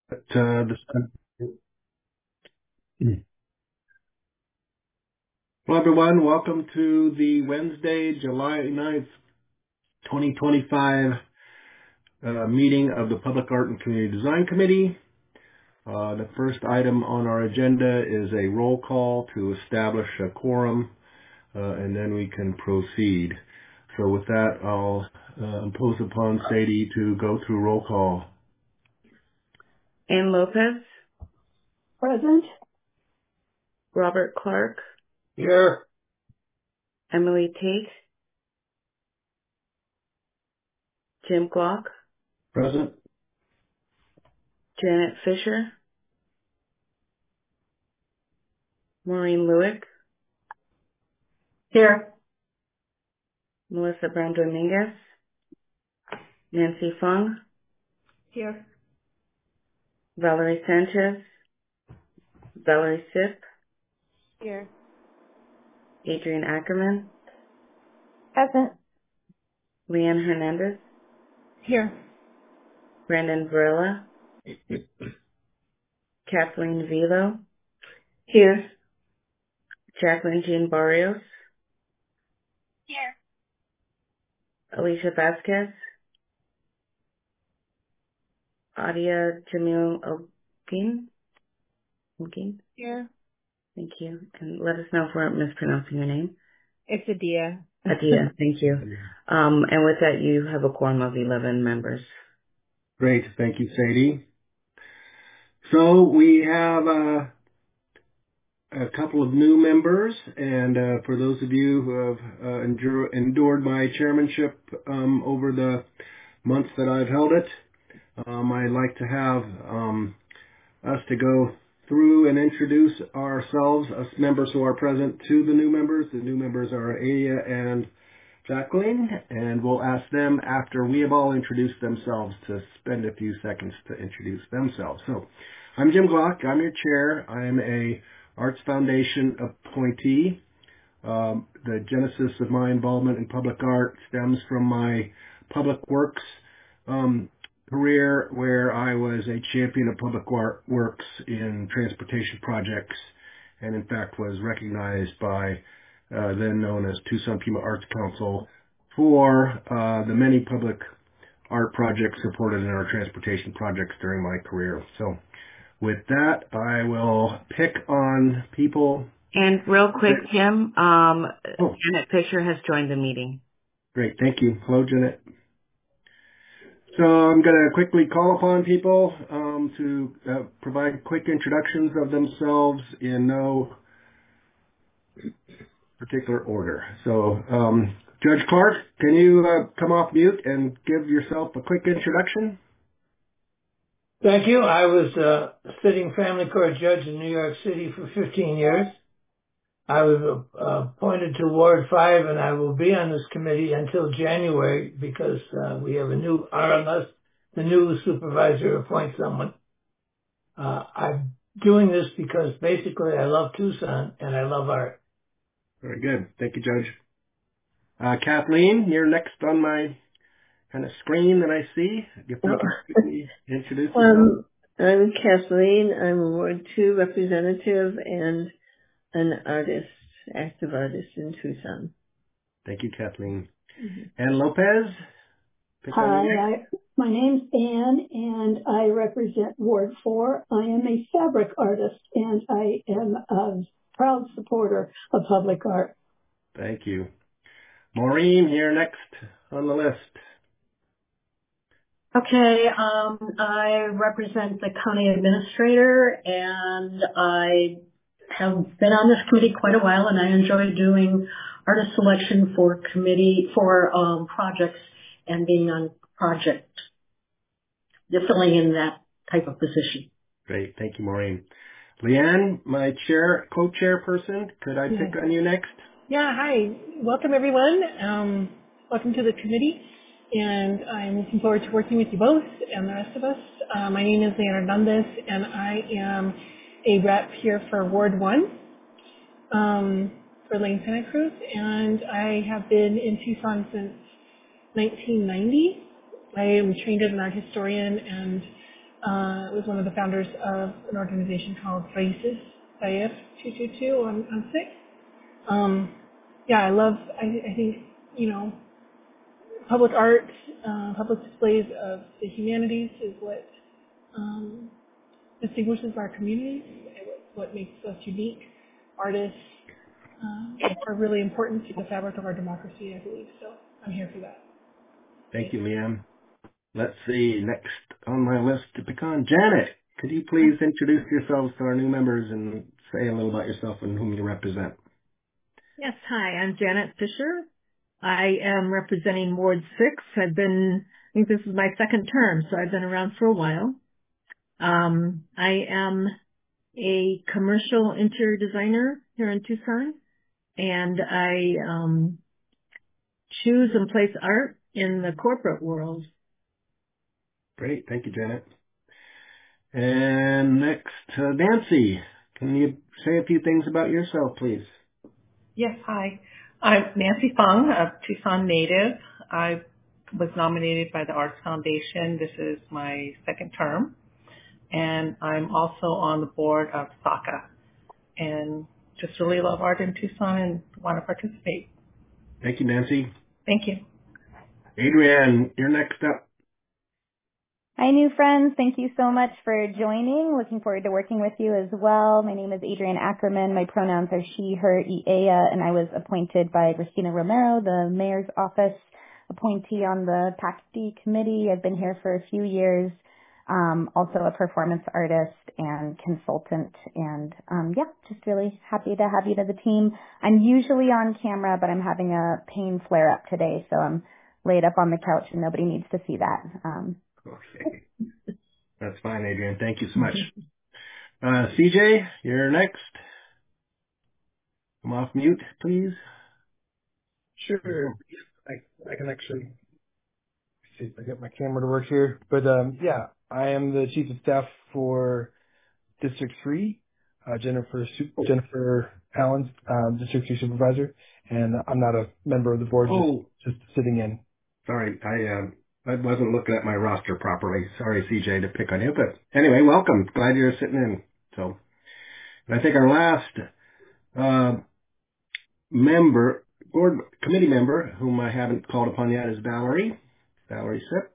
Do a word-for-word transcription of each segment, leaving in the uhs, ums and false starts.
But, uh, this, hello, everyone. Welcome to the Wednesday, July ninth, twenty twenty-five uh, meeting of the Public Art and Community Design Committee. Uh, the first item on our agenda is a roll call to establish a quorum, uh, and then we can proceed. So with that, I'll uh, impose upon Sadie to go through roll call. Ann Lopez, Present. Robert Clark, Here. Emily Tate, Jim Glock, Present. Janet Fisher, Maureen Lewick, Here. Melissa Brown Dominguez, Nancy Fung, Here. Valerie Sanchez, Valerie Sipp, Here. Adrian Ackerman, Present. Leanne Hernandez, Here. Brandon Varela, Kathleen Velo, Here. Jacqueline Jean Barrios, Here. Alicia Vasquez, Adia Jamil Okin. Okin? Here. Thank you. And let us know if we're mispronouncing your name. It's Adia. Adia, thank you. Um, and with that, you have a quorum of eleven members. Great. Thank you, Sadie. So we have uh, a couple of new members, and uh, for those of you who have uh, endure, endured my chairmanship um, over the months that I've held it, um, I'd like to have um, us to go through and introduce ourselves, us members who are present, to the new members. The new members are Adia and Jacqueline, and we'll ask them after we have all introduced themselves to spend a few seconds to introduce themselves. So, I'm Jim Glock. I'm your chair. I'm a Arts Foundation appointee. Um, the genesis of my involvement in public art stems from my public works um, career, where I was a champion of public art works in transportation projects, and in fact was recognized by uh, then known as Tucson Pima Arts Council for uh, the many public art projects supported in our transportation projects during my career. So with that, I will pick on people. And real quick, Jim, um, Oh, Janet Fisher has joined the meeting. great. Thank you. Hello, Janet. So I'm going to quickly call upon people um, to uh, provide quick introductions of themselves in no particular order. So, um, Judge Clark, can you uh, come off mute and give yourself a quick introduction? Thank you. I was a sitting family court judge in New York City for fifteen years. I was uh, appointed to Ward five, and I will be on this committee until January because uh, we have a new, or unless the new supervisor appoints someone. Uh, I'm doing this because basically I love Tucson and I love art. Very good. Thank you, Judge. Uh, Kathleen, you're next on my kind of screen that I see. If you could quickly introduce yourself. Um, I'm Kathleen. I'm a Ward two representative and an artist, active artist in Tucson. Thank you, Kathleen. And Lopez? Pick Hi, on you next. I, my name's Anne, and I represent Ward four. I am a fabric artist, and I am a proud supporter of public art. Thank you. Maureen, here next on the list. Okay, um, I represent the county administrator, and I have been on this committee quite a while, and I enjoy doing artist selection for committee, for um, projects and being on project, filling in that type of position. Great. Thank you, Maureen. Leanne, my chair, co-chairperson, could I pick on you next? Yeah, hi. Welcome, everyone. Um, welcome to the committee, and I'm looking forward to working with you both and the rest of us. Uh, my name is Leanne Hernandez, and I am a rep here for Ward one um, for Lane Santa Cruz, and I have been in Tucson since nineteen ninety. I am trained as an art historian and uh, was one of the founders of an organization called Raices, Saif two two two on, on six. Um, yeah, I love, I, I think, you know, public art, uh, public displays of the humanities is what um, distinguishes our communities, and what makes us unique. Artists um, are really important to the fabric of our democracy, I believe. So I'm here for that. Thank you, Leanne. Let's see, next on my list to pick on, Janet. Could you please introduce yourselves to our new members and say a little about yourself and whom you represent? Yes, hi, I'm Janet Fisher. I am representing Ward six. I've been, I think this is my second term, so I've been around for a while. Um, I am a commercial interior designer here in Tucson, and I um, choose and place art in the corporate world. Great. Thank you, Janet. And next, uh, Nancy. Can you say a few things about yourself, please? Yes, hi. I'm Nancy Fung, a Tucson native. I was nominated by the Arts Foundation. This is my second term. And I'm also on the board of S A C A. And just really love art in Tucson and want to participate. Thank you, Nancy. Thank you. Adrienne, you're next up. Hi, new friends. Thank you so much for joining. Looking forward to working with you as well. My name is Adrienne Ackerman. My pronouns are she, her, ea, and I was appointed by Christina Romero, the mayor's office appointee on the P A C D committee. I've been here for a few years. Um, also a performance artist and consultant. And um, yeah, just really happy to have you to the team. I'm usually on camera, but I'm having a pain flare up today, so I'm laid up on the couch and nobody needs to see that. Um, Okay. That's fine, Adrienne. Thank you so much. Uh, C J, you're next. Come off mute, please. Sure. I, I can actually see if I get my camera to work here. But um, yeah, I am the chief of staff for District three, uh, Jennifer Jennifer Allen's um, District three supervisor, and I'm not a member of the board, Oh, just, just sitting in. Sorry, I uh, I wasn't looking at my roster properly. Sorry, C J, to pick on you. But anyway, welcome. Glad you're sitting in. So, and I think our last uh, member, board committee member, whom I haven't called upon yet, is Valerie. Valerie Sipp.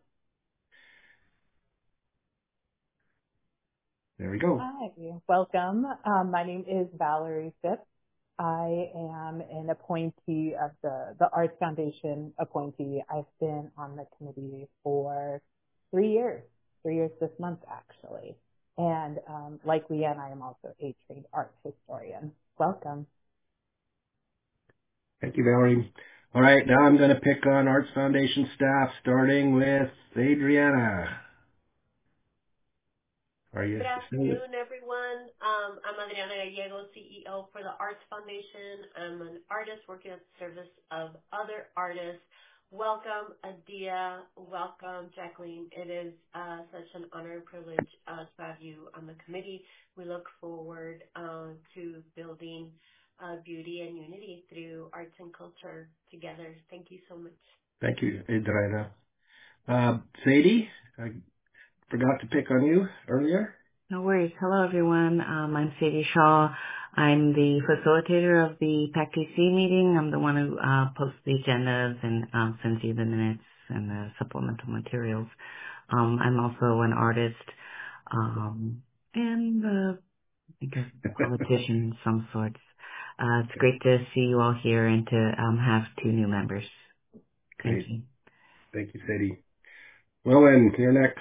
There we go. Hi, welcome. Um, my name is Valerie Sipp. I am an appointee of the, the Arts Foundation appointee. I've been on the committee for three years, three years this month actually. And um, like Leanne, I am also a trained art historian. Welcome. Thank you, Valerie. All right, now I'm going to pick on Arts Foundation staff, starting with Adriana. Are you? Good afternoon, everyone. Um, I'm Adriana Gallego, C E O for the Arts Foundation. I'm an artist working at the service of other artists. Welcome, Adia. Welcome, Jacqueline. It is uh, such an honor and privilege uh, to have you on the committee. We look forward uh, to building uh, beauty and unity through arts and culture together. Thank you so much. Thank you, Adriana. Uh, Sadie, I forgot to pick on you earlier. No worries. Hello, everyone. Um, I'm Sadie Shaw. I'm the facilitator of the P A C D C meeting. I'm the one who uh, posts the agendas and um, sends you the minutes and the supplemental materials. Um, I'm also an artist um, and uh, I guess a politician of some sorts. Uh, it's great to see you all here and to um, have two new members. Thank Great. you. Thank you, Sadie. Rowan, you're next.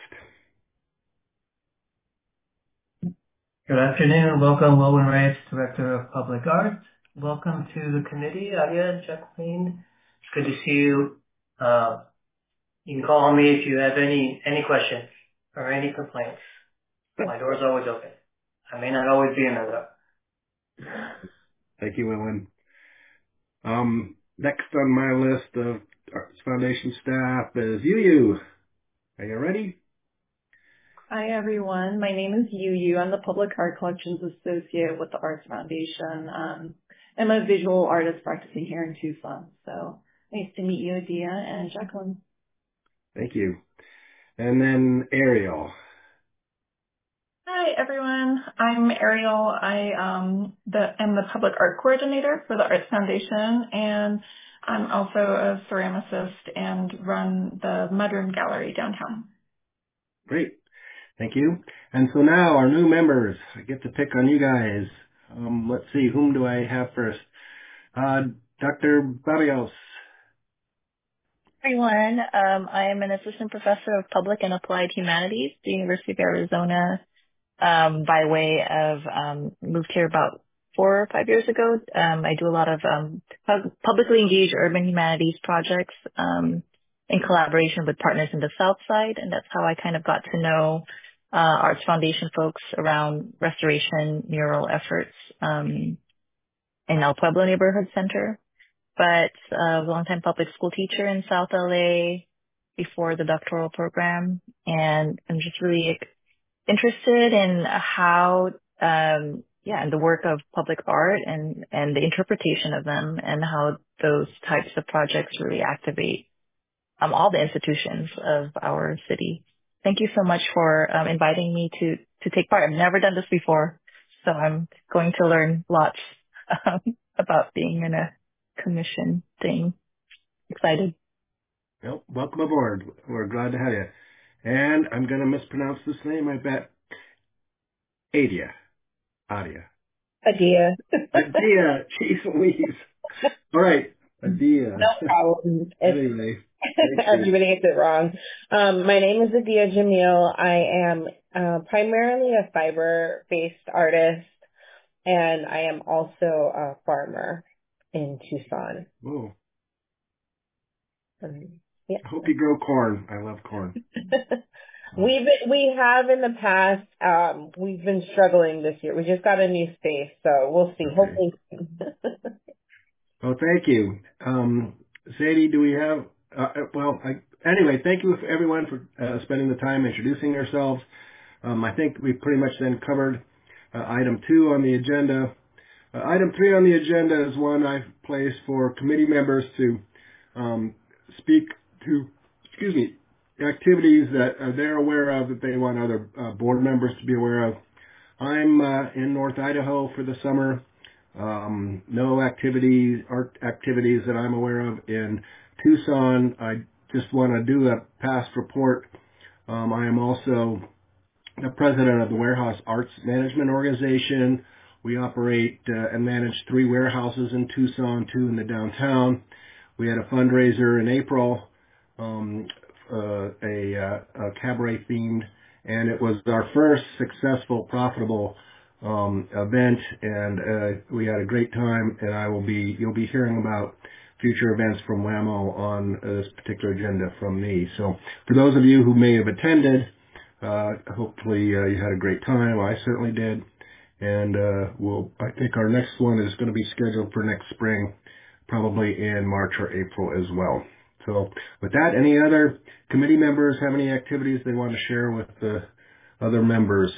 Good afternoon. Welcome, Lowen Reyes, Director of Public Art. Welcome to the committee, Adia, Jacqueline. It's good to see you. Uh, you can call on me if you have any, any questions or any complaints. My door's always open. I may not always be in there, though. Thank you, Rowan. Um, next on my list of Arts Foundation staff is Yu Yu. Are you ready? Hi, everyone. My name is Yu Yu. I'm the Public Art Collections Associate with the Arts Foundation. Um, I'm a visual artist practicing here in Tucson. So nice to meet you, Adia and Jacqueline. Thank you. And then Ariel. Hi, everyone. I'm Ariel. I um, the, am the public art coordinator for the Arts Foundation, and I'm also a ceramicist and run the Mudroom Gallery downtown. Great. Thank you. And so now our new members, I get to pick on you guys. Um, let's see, whom do I have first? Uh, Doctor Barrios. Everyone, um, I am an assistant professor of public and applied humanities at the University of Arizona. Um, by way of um, moved here about four or five years ago. Um, I do a lot of um, pub- publicly engaged urban humanities projects um, in collaboration with partners in the South Side, and that's how I kind of got to know uh, Arts Foundation folks around restoration mural efforts um, in El Pueblo Neighborhood Center. But uh, a longtime public school teacher in South L A before the doctoral program, and I'm just really interested in how, um, yeah, the work of public art and, and the interpretation of them and how those types of projects really activate um, all the institutions of our city. Thank you so much for um, inviting me to, to take part. I've never done this before, so I'm going to learn lots um, about being in a commission thing. Excited. Well, welcome aboard. We're glad to have you. And I'm going to mispronounce this name, I bet. Adia. Adia. Adia. Adia. Jeez Louise. All right. Adia. No problem. Anyway. Everybody gets it wrong. Um, my name is Adia Jamil. I am uh, primarily a fiber-based artist, and I am also a farmer in Tucson. Whoa. Um, yeah. I hope you grow corn. I love corn. We've we have in the past. Um, we've been struggling this year. We just got a new space, so we'll see. Okay. Hopefully. Well, thank you. Um, Sadie, do we have? Uh, well, I, anyway, thank you for everyone for uh, spending the time introducing yourselves. Um, I think we pretty much then covered uh, item two on the agenda. Uh, item three on the agenda is one I've placed for committee members to um, speak to. Excuse me. Activities that uh, they're aware of that they want other uh, board members to be aware of. I'm uh, in North Idaho for the summer. Um, no activities, art activities that I'm aware of in Tucson. I just want to do a past report. Um, I am also the president of the Warehouse Arts Management Organization. We operate uh, and manage three warehouses in Tucson, two in the downtown. We had a fundraiser in April. Um, Uh, a, uh, a cabaret themed, and it was our first successful, profitable um, event, and uh, we had a great time. And I will be, you'll be hearing about future events from WAMO on uh, this particular agenda from me. So, for those of you who may have attended, uh, hopefully uh, you had a great time. I certainly did, and uh, we'll. I think our next one is going to be scheduled for next spring, probably in March or April as well. So with that, any other committee members have any activities they want to share with the other members?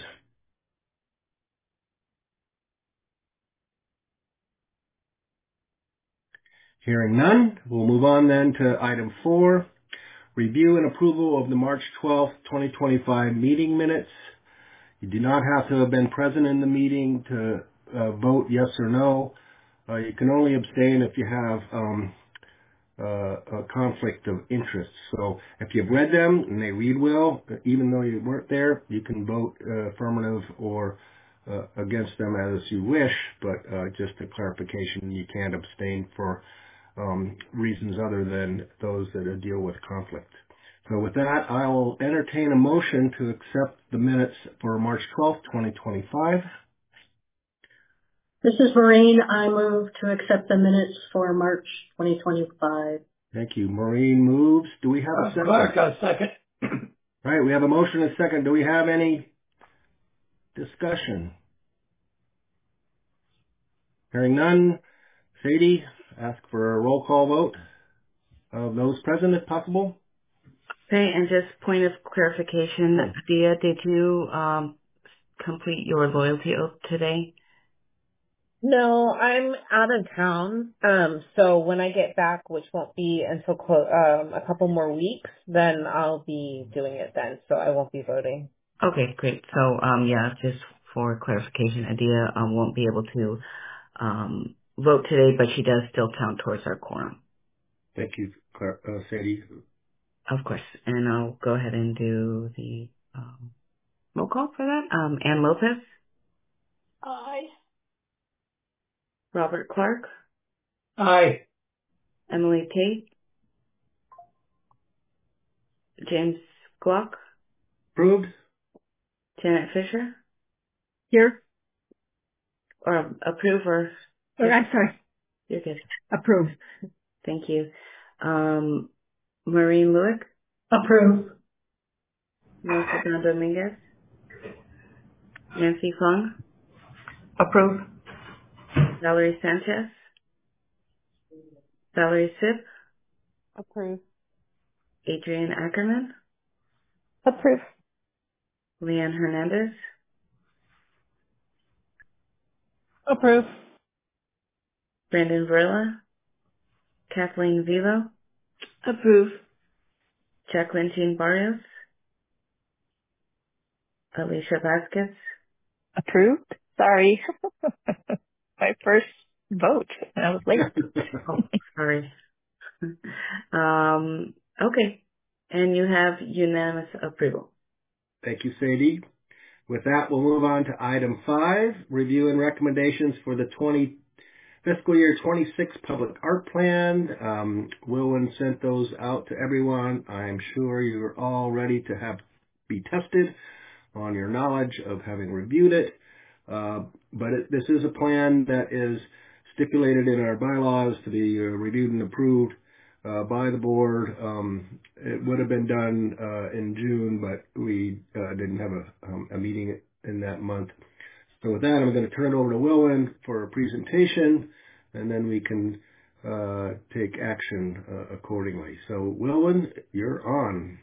Hearing none, we'll move on then to item four, review and approval of the March twelfth, twenty twenty-five meeting minutes. You do not have to have been present in the meeting to uh, vote yes or no. Uh, you can only abstain if you have um, Uh, a conflict of interest. So if you've read them and they read well, even though you weren't there, you can vote uh, affirmative or uh, against them as you wish, but uh, just a clarification, you can't abstain for um, reasons other than those that deal with conflict. So with that, I will entertain a motion to accept the minutes for March twelfth, twenty twenty-five. This is Maureen. I move to accept the minutes for March twenty twenty-five. Thank you. Maureen moves. Do we have a second? Clark, a second. All right, we have a motion and a second. Do we have any discussion? Hearing none. Sadie, ask for a roll call vote of those present if possible. Okay, and just point of clarification, Dia, did you um, complete your loyalty oath today? No, I'm out of town. Um, so when I get back, which won't be until clo- um, a couple more weeks, then I'll be doing it then. So I won't be voting. Okay, great. So, um, yeah, just for clarification, Adia um, won't be able to um, vote today, but she does still count towards our quorum. Thank you, Claire, uh, Sadie. Of course. And I'll go ahead and do the um, roll call for that. Um, Ann Lopez, Aye. Robert Clark, Aye. Emily Tate, James Glock, Approved? Janet Fisher, Here. or approve or... Oh, I'm sorry. You're good. Approve. Thank you. Um, Maureen Lewick, Approve. Melissa Don Dominguez, Nancy Fung, Approve. Valerie Sanchez, Valerie Sip, Approve. Adrian Ackerman, Approve. Leanne Hernandez, Approve. Brandon Varela, Kathleen Vilo, Approve. Jacqueline Jean Barrios, Alicia Vasquez. Approved? Sorry. My first vote. I was late. Oh, sorry. um, okay. And you have unanimous approval. Thank you, Sadie. With that, we'll move on to item five, review and recommendations for the twenty fiscal year twenty-six public art plan. Um, Wilwin sent those out to everyone. I'm sure you're all ready to have be tested on your knowledge of having reviewed it. Uh, but it, this is a plan that is stipulated in our bylaws to be uh, reviewed and approved uh, by the board. Um, it would have been done uh, in June, but we uh, didn't have a, um, a meeting in that month. So with that, I'm going to turn it over to Wilwin for a presentation, and then we can uh, take action uh, accordingly. So Wilwin, you're on.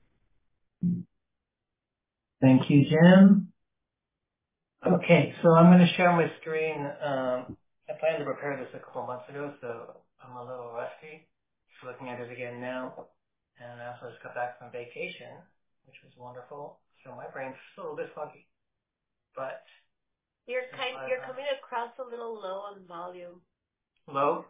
Thank you, Jim. Okay, so I'm going to share my screen. Um, I planned to prepare this a couple months ago, so I'm a little rusty. Just looking at it again now. And I also just got back from vacation, which was wonderful. So my brain's a little bit foggy. But You're kind, you're coming across a little low on volume. Low?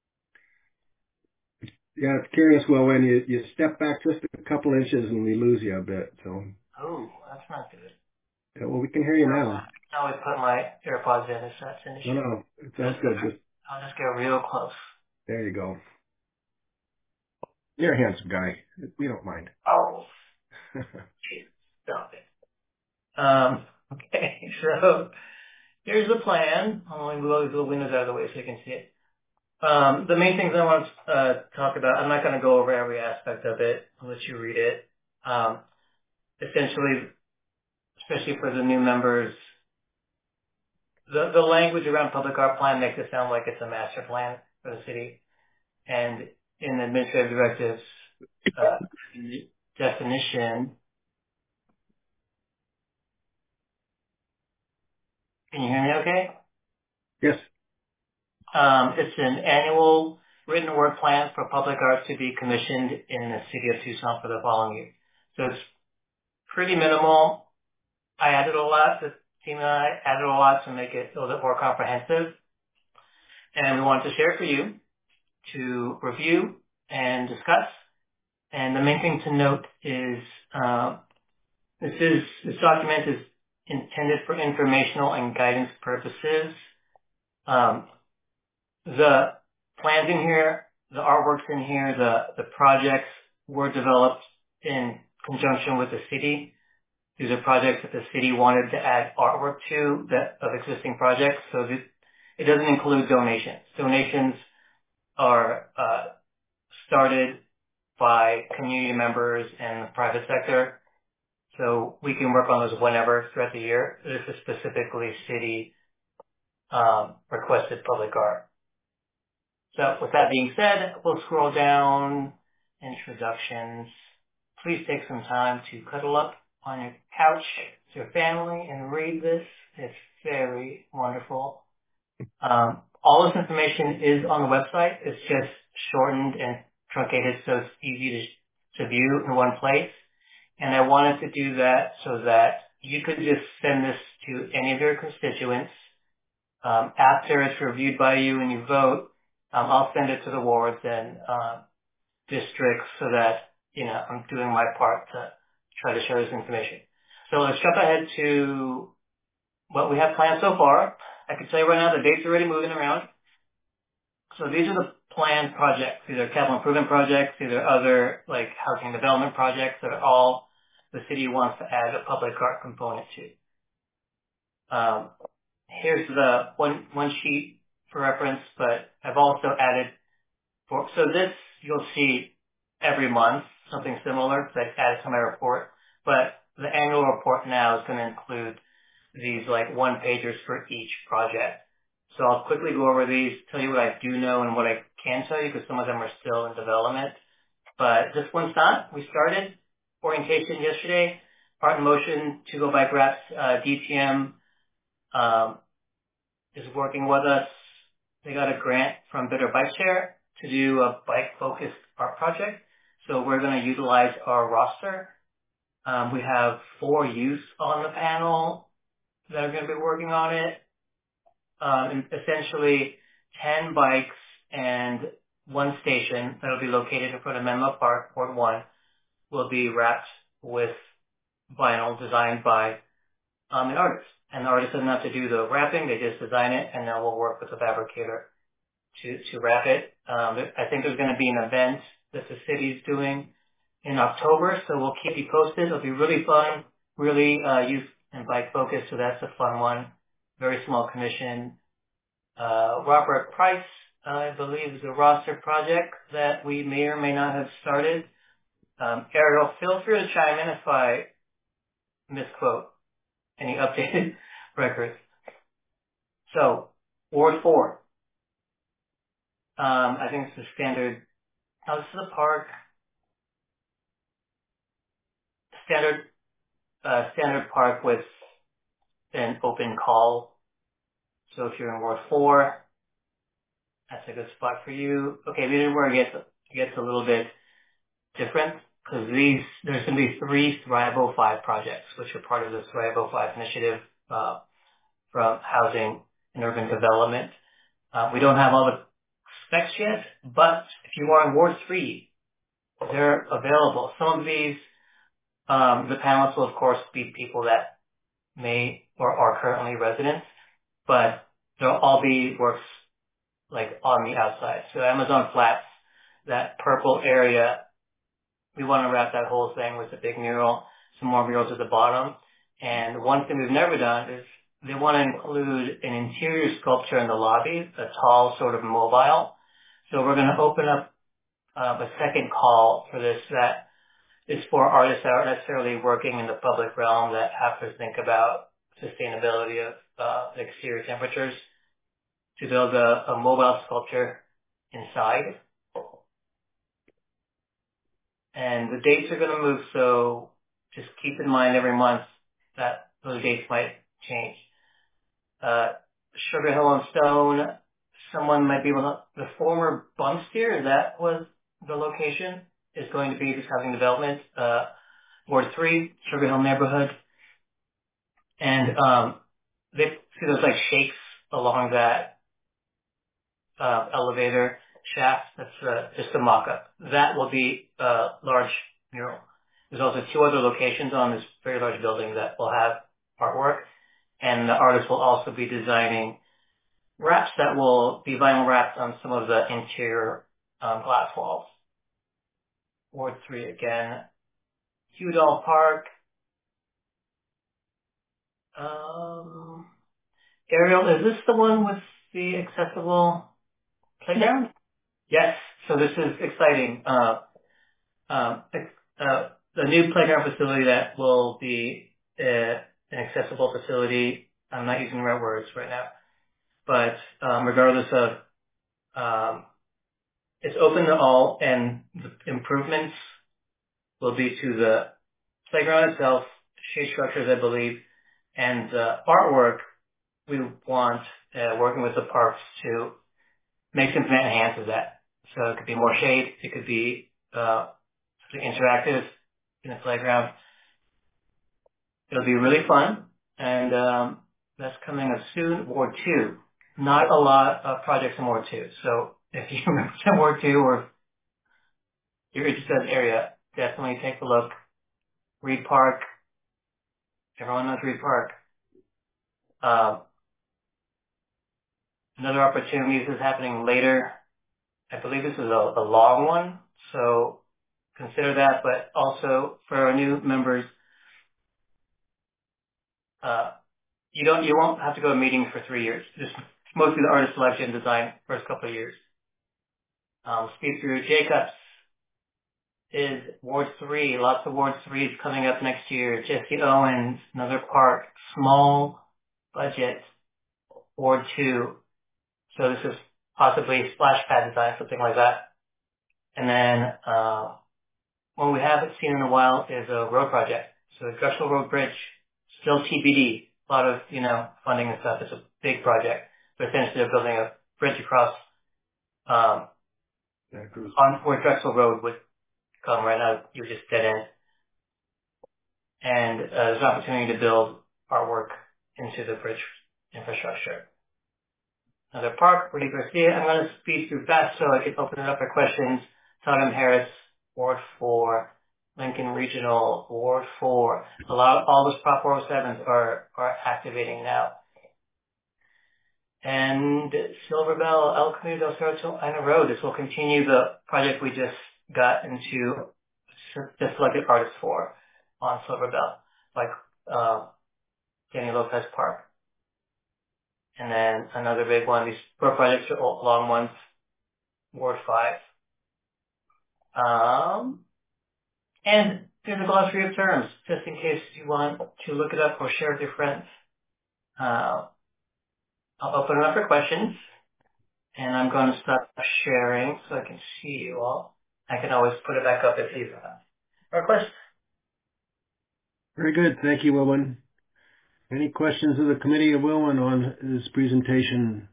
Yeah, it's curious, Wilwin, you, you step back just a couple inches and we lose you a bit. So. Oh, that's not good. Yeah, well, we can hear you now. Now I put my AirPods in, if that's an issue. No, no, it sounds good. Just, I'll just get real close. there you go. You're a handsome guy. We don't mind. Oh. Jeez, stop it. Um, okay, so here's the plan. I'm going to move the windows out of the way so you can see it. Um, the main things I want to uh, talk about, I'm not going to go over every aspect of it. I'll let you read it. Um, essentially, especially for the new members, the, the language around public art plan makes it sound like it's a master plan for the city. And in the administrative directives uh, definition, can you hear me okay? Yes. Um, it's an annual written work plan for public art to be commissioned in the city of Tucson for the following year. So it's pretty minimal. I added a lot, the team and I added a lot to make it a little bit more comprehensive. And we wanted to share it for you to review and discuss. And the main thing to note is uh, this is this document is intended for informational and guidance purposes. Um, the plans in here, the artworks in here, the, the projects were developed in conjunction with the city. These are projects that the city wanted to add artwork to that of existing projects, so that it doesn't include donations. Donations are uh, started by community members and the private sector, so we can work on those whenever throughout the year. This is specifically city um, requested public art. So with that being said, we'll scroll down, introductions. Please take some time to cuddle up on your couch with your family and read this. It's very wonderful. Um, all this information is on the website. It's just shortened and truncated so it's easy to, to view in one place. And I wanted to do that so that you could just send this to any of your constituents. Um, after it's reviewed by you and you vote, um, I'll send it to the wards and uh, districts so that, you know, I'm doing my part to try to share this information. So let's jump ahead to what we have planned so far. I can tell you right now the dates are already moving around. So these are the planned projects. These are capital improvement projects. These are other like housing development projects that are all the city wants to add a public art component to. Um, here's the one one sheet for reference, but I've also added for so this you'll see every month something similar that I've added to my report. But the annual report now is going to include these like one pagers for each project. So I'll quickly go over these, tell you what I do know and what I can tell you because some of them are still in development. But this one's not. We started orientation yesterday. Art in Motion, To Go Bike Wraps, uh, D T M um, is working with us. They got a grant from Better Bike Share to do a bike-focused art project. So we're going to utilize our roster. Um, we have four youth on the panel that are going to be working on it. Um, and essentially ten bikes and one station that will be located in front of Menlo Park, Ward one, will be wrapped with vinyl designed by um, an artist. And the artist doesn't have to do the wrapping, they just design it, and then we'll work with the fabricator to, to wrap it. Um, I think there's going to be an event that the city's doing in October, so we'll keep you posted. It'll be really fun, really uh, youth and bike focused, so that's a fun one. Very small commission. Uh, Robert Price, uh, I believe, is a roster project that we may or may not have started. Um, Ariel, feel free to chime in if I misquote any updated records. So, Ward four. Um, I think it's the standard, oh, this is the park. Standard, uh, standard park with an open call. So if you're in Ward four, that's a good spot for you. Okay, this is where it gets, it gets a little bit different because these, there's going to be three Thrive oh five projects, which are part of the Thrive oh five initiative, uh, from housing and urban development. Uh, we don't have all the specs yet, but if you are in Ward three, they're available. Some of these, um, the panelists will of course be people that may or are currently residents, but they'll all be works like on the outside. So Amazon Flats, that purple area, we want to wrap that whole thing with a big mural, some more murals at the bottom. And one thing we've never done is they want to include an interior sculpture in the lobby, a tall sort of mobile. So we're going to open up uh, a second call for this that is for artists that aren't necessarily working in the public realm that have to think about sustainability of uh, the exterior temperatures to build a, a mobile sculpture inside. And the dates are going to move, so just keep in mind every month that those dates might change. Uh, Sugar Hill and Stone, someone might be able to, the former Bumsteer, that was the location, is going to be this housing development. Uh, Ward three, Sugar Hill neighborhood. And, um, they see those like shakes along that, uh, elevator shaft. That's, uh, just a mock-up. That will be a large mural. There's also two other locations on this very large building that will have artwork. And the artist will also be designing wraps that will be vinyl wrapped on some of the interior um, glass walls. Ward three again. Udall Park. Um, Ariel, is this the one with the accessible playground? Yes. So this is exciting. Uh, um, uh, the new playground facility that will be uh, an accessible facility. I'm not using the right words right now. But um, regardless of, um, it's open to all, and the improvements will be to the playground itself, shade structures, I believe, and the artwork. We want, uh, working with the parks to make something that enhances that. So it could be more shade, it could be uh, something interactive in the playground. it'll be really fun, and um, that's coming up soon. Ward two, not a lot of projects in Ward two. So if you represent Ward two or you're interested in the area, definitely take a look. Reed Park, everyone knows Reed Park. Um, another opportunity, this is happening later. I believe this is a, a long one, so consider that. But also for our new members, uh, you don't, you won't have to go to meetings for three years. Just mostly the artist selection design first couple of years. Um, speed through Jacobs is Ward three. Lots of Ward threes coming up next year. Jesse Owens, another park, small budget, Ward two. So this is possibly splash pad design, something like that. And then, uh, one we haven't seen in a while is a road project. So the Drexel Road Bridge, still T B D. A lot of, you know, funding and stuff. It's a big project. But essentially they're building a bridge across, um, yeah, on where Drexel Road would come. Right now, you're just dead end. And, uh, there's an opportunity to build artwork into the bridge infrastructure. Another park, Rudy Garcia. I'm going to speed through fast so I can open it up for questions. Tottenham Harris, Ward four, Lincoln Regional, Ward four. A lot, all those Prop four oh sevens are, are activating now. And Silver Bell, El Camino del Cerro Ana Road. This will continue the project we just got into the selected artists for on Silver Bell, like, uh, Danny Lopez Park. And then another big one, these four projects are long ones, Ward five. Um, and there's a glossary of terms, just in case you want to look it up or share with your friends. Uh, I'll open it up for questions, and I'm going to start sharing so I can see you all. I can always put it back up if you have a question. Very good. Thank you, Wilwin. Any questions of the committee of Wilwin on this presentation?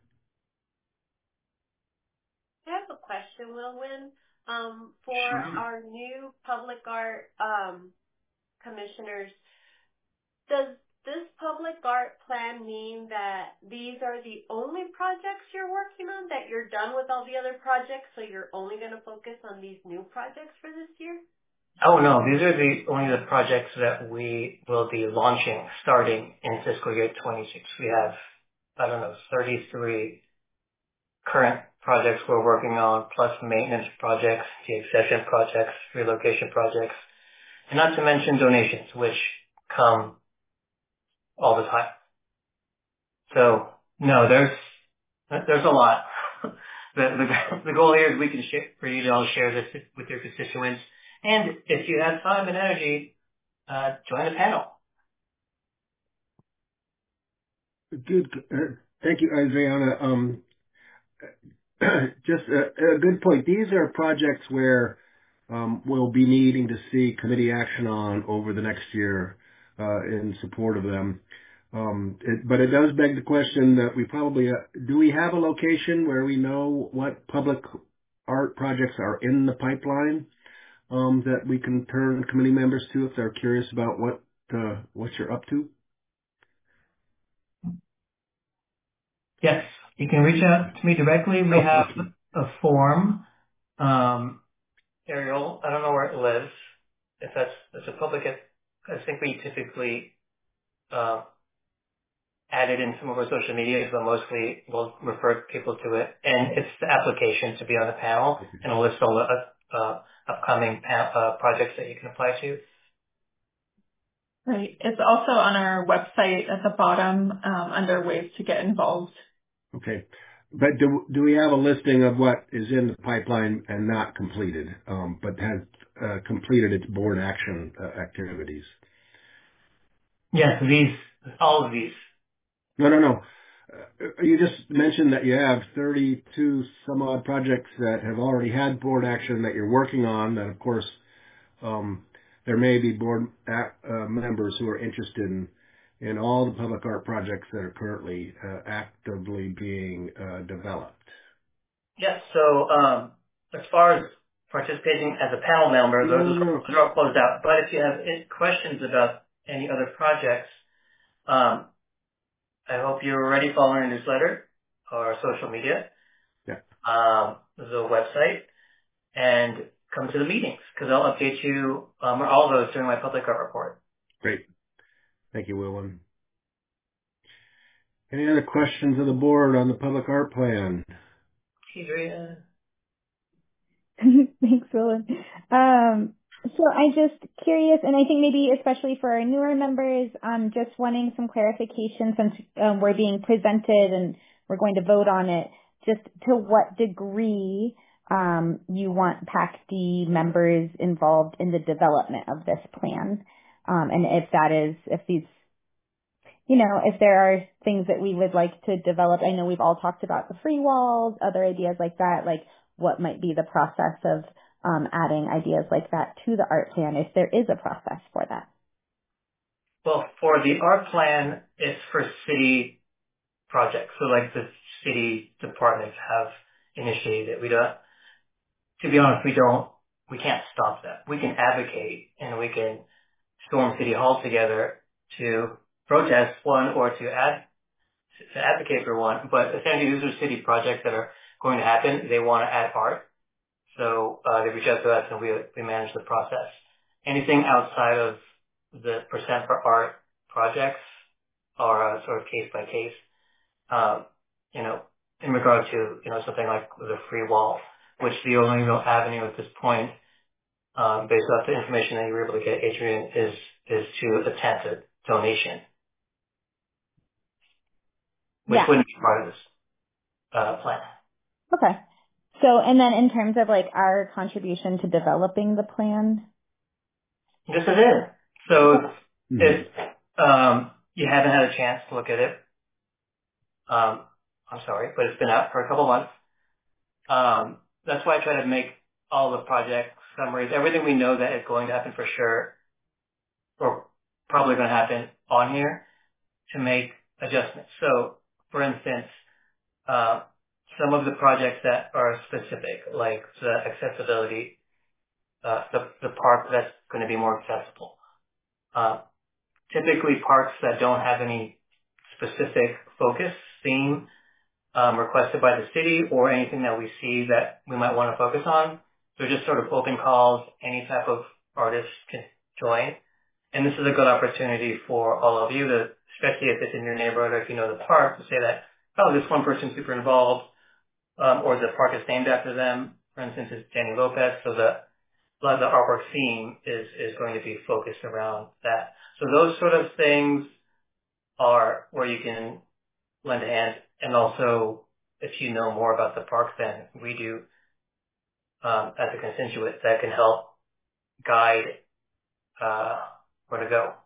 I have a question, Wilwin. Um, for Sure. our new public art um, commissioners, does this public art plan mean that these are the only projects you're working on, that you're done with all the other projects, so you're only going to focus on these new projects for this year? Oh no, these are the only the projects that we will be launching starting in fiscal year twenty-six. We have, I don't know, thirty-three current projects we're working on, plus maintenance projects, de-accession projects, relocation projects, and not to mention donations, which come all the time. So no, there's there's a lot. the, the the goal here is we can share, for you to all share this with your constituents, and if you have time and energy, uh, join the panel. Good. Uh, thank you, Adriana. Um, just a, a good point. These are projects where um, we'll be needing to see committee action on over the next year uh, in support of them. Um, it, but it does beg the question that we probably, uh, do we have a location where we know what public art projects are in the pipeline um, that we can turn committee members to if they're curious about what uh, what you're up to? Yes, you can reach out to me directly. We have a form. Um, Ariel, I don't know where it lives. If that's, it's a public, I think we typically uh, add it in some of our social media, but mostly we'll refer people to it. And it's the application to be on the panel and a list of uh, upcoming pa- uh, projects that you can apply to. Right. It's also on our website at the bottom um, under ways to get involved. Okay. But do do we have a listing of what is in the pipeline and not completed, um, but has uh, completed its board action uh, activities? Yes, these, all of these. No, no, no. Uh, you just mentioned that you have thirty-two some odd projects that have already had board action that you're working on. That, of course, um, there may be board a- uh, members who are interested in in all the public art projects that are currently uh, actively being uh, developed. Yes, so um, as far as participating as a panel member, those, those are all closed out. But if you have any questions about any other projects, um, I hope you're already following our newsletter or social media, yeah. um, the website, and come to the meetings because I'll update you um, on all of those during my public art report. Great. Thank you, Wilwyn. Any other questions of the board on the public art plan? Adrian. Thanks, Wilwyn. Um, so I'm just curious, and I think maybe especially for our newer members, um, just wanting some clarification since um, we're being presented and we're going to vote on it, just to what degree um, you want PAC-D members involved in the development of this plan. Um, and if that is, if these, you know, if there are things that we would like to develop, I know we've all talked about the free walls, other ideas like that, like what might be the process of um, adding ideas like that to the art plan, if there is a process for that. Well, for the art plan, it's for city projects. So like the city departments have initiated it. We don't, to be honest, we don't, we can't stop that. We can advocate and we can storm City Hall together to protest one or to ad, to advocate for one. But essentially these are city projects that are going to happen. They want to add art. So uh, they reach out to us and we, we manage the process. Anything outside of the percent for art projects are uh, sort of case by case. Um, you know, in regard to, you know, something like the free wall, which the only real avenue at this point, um, based off the information that you were able to get, Adrian, is, is to attempt a donation, which yeah. wouldn't be part of this uh, plan. Okay. So, and then in terms of like our contribution to developing the plan? This is it. So mm-hmm. if um, you haven't had a chance to look at it, um, I'm sorry, but it's been out for a couple months. Um, that's why I try to make all the project summaries, everything we know that is going to happen for sure, or probably going to happen on here, to make adjustments. So, for instance, uh, some of the projects that are specific, like the accessibility, uh, the, the park that's going to be more accessible. Uh, typically parks that don't have any specific focus, theme, um, requested by the city or anything that we see that we might want to focus on. They're just sort of open calls. Any type of artist can join. And this is a good opportunity for all of you to, especially if it's in your neighborhood or if you know the park, to say that, oh, this one person's super involved, um, or the park is named after them. For instance, it's Jenny Lopez. So the, a lot of the artwork theme is, is going to be focused around that. So those sort of things are where you can lend a hand. And also, if you know more about the park than we do, um, as a constituent, that can help guide uh, where to go.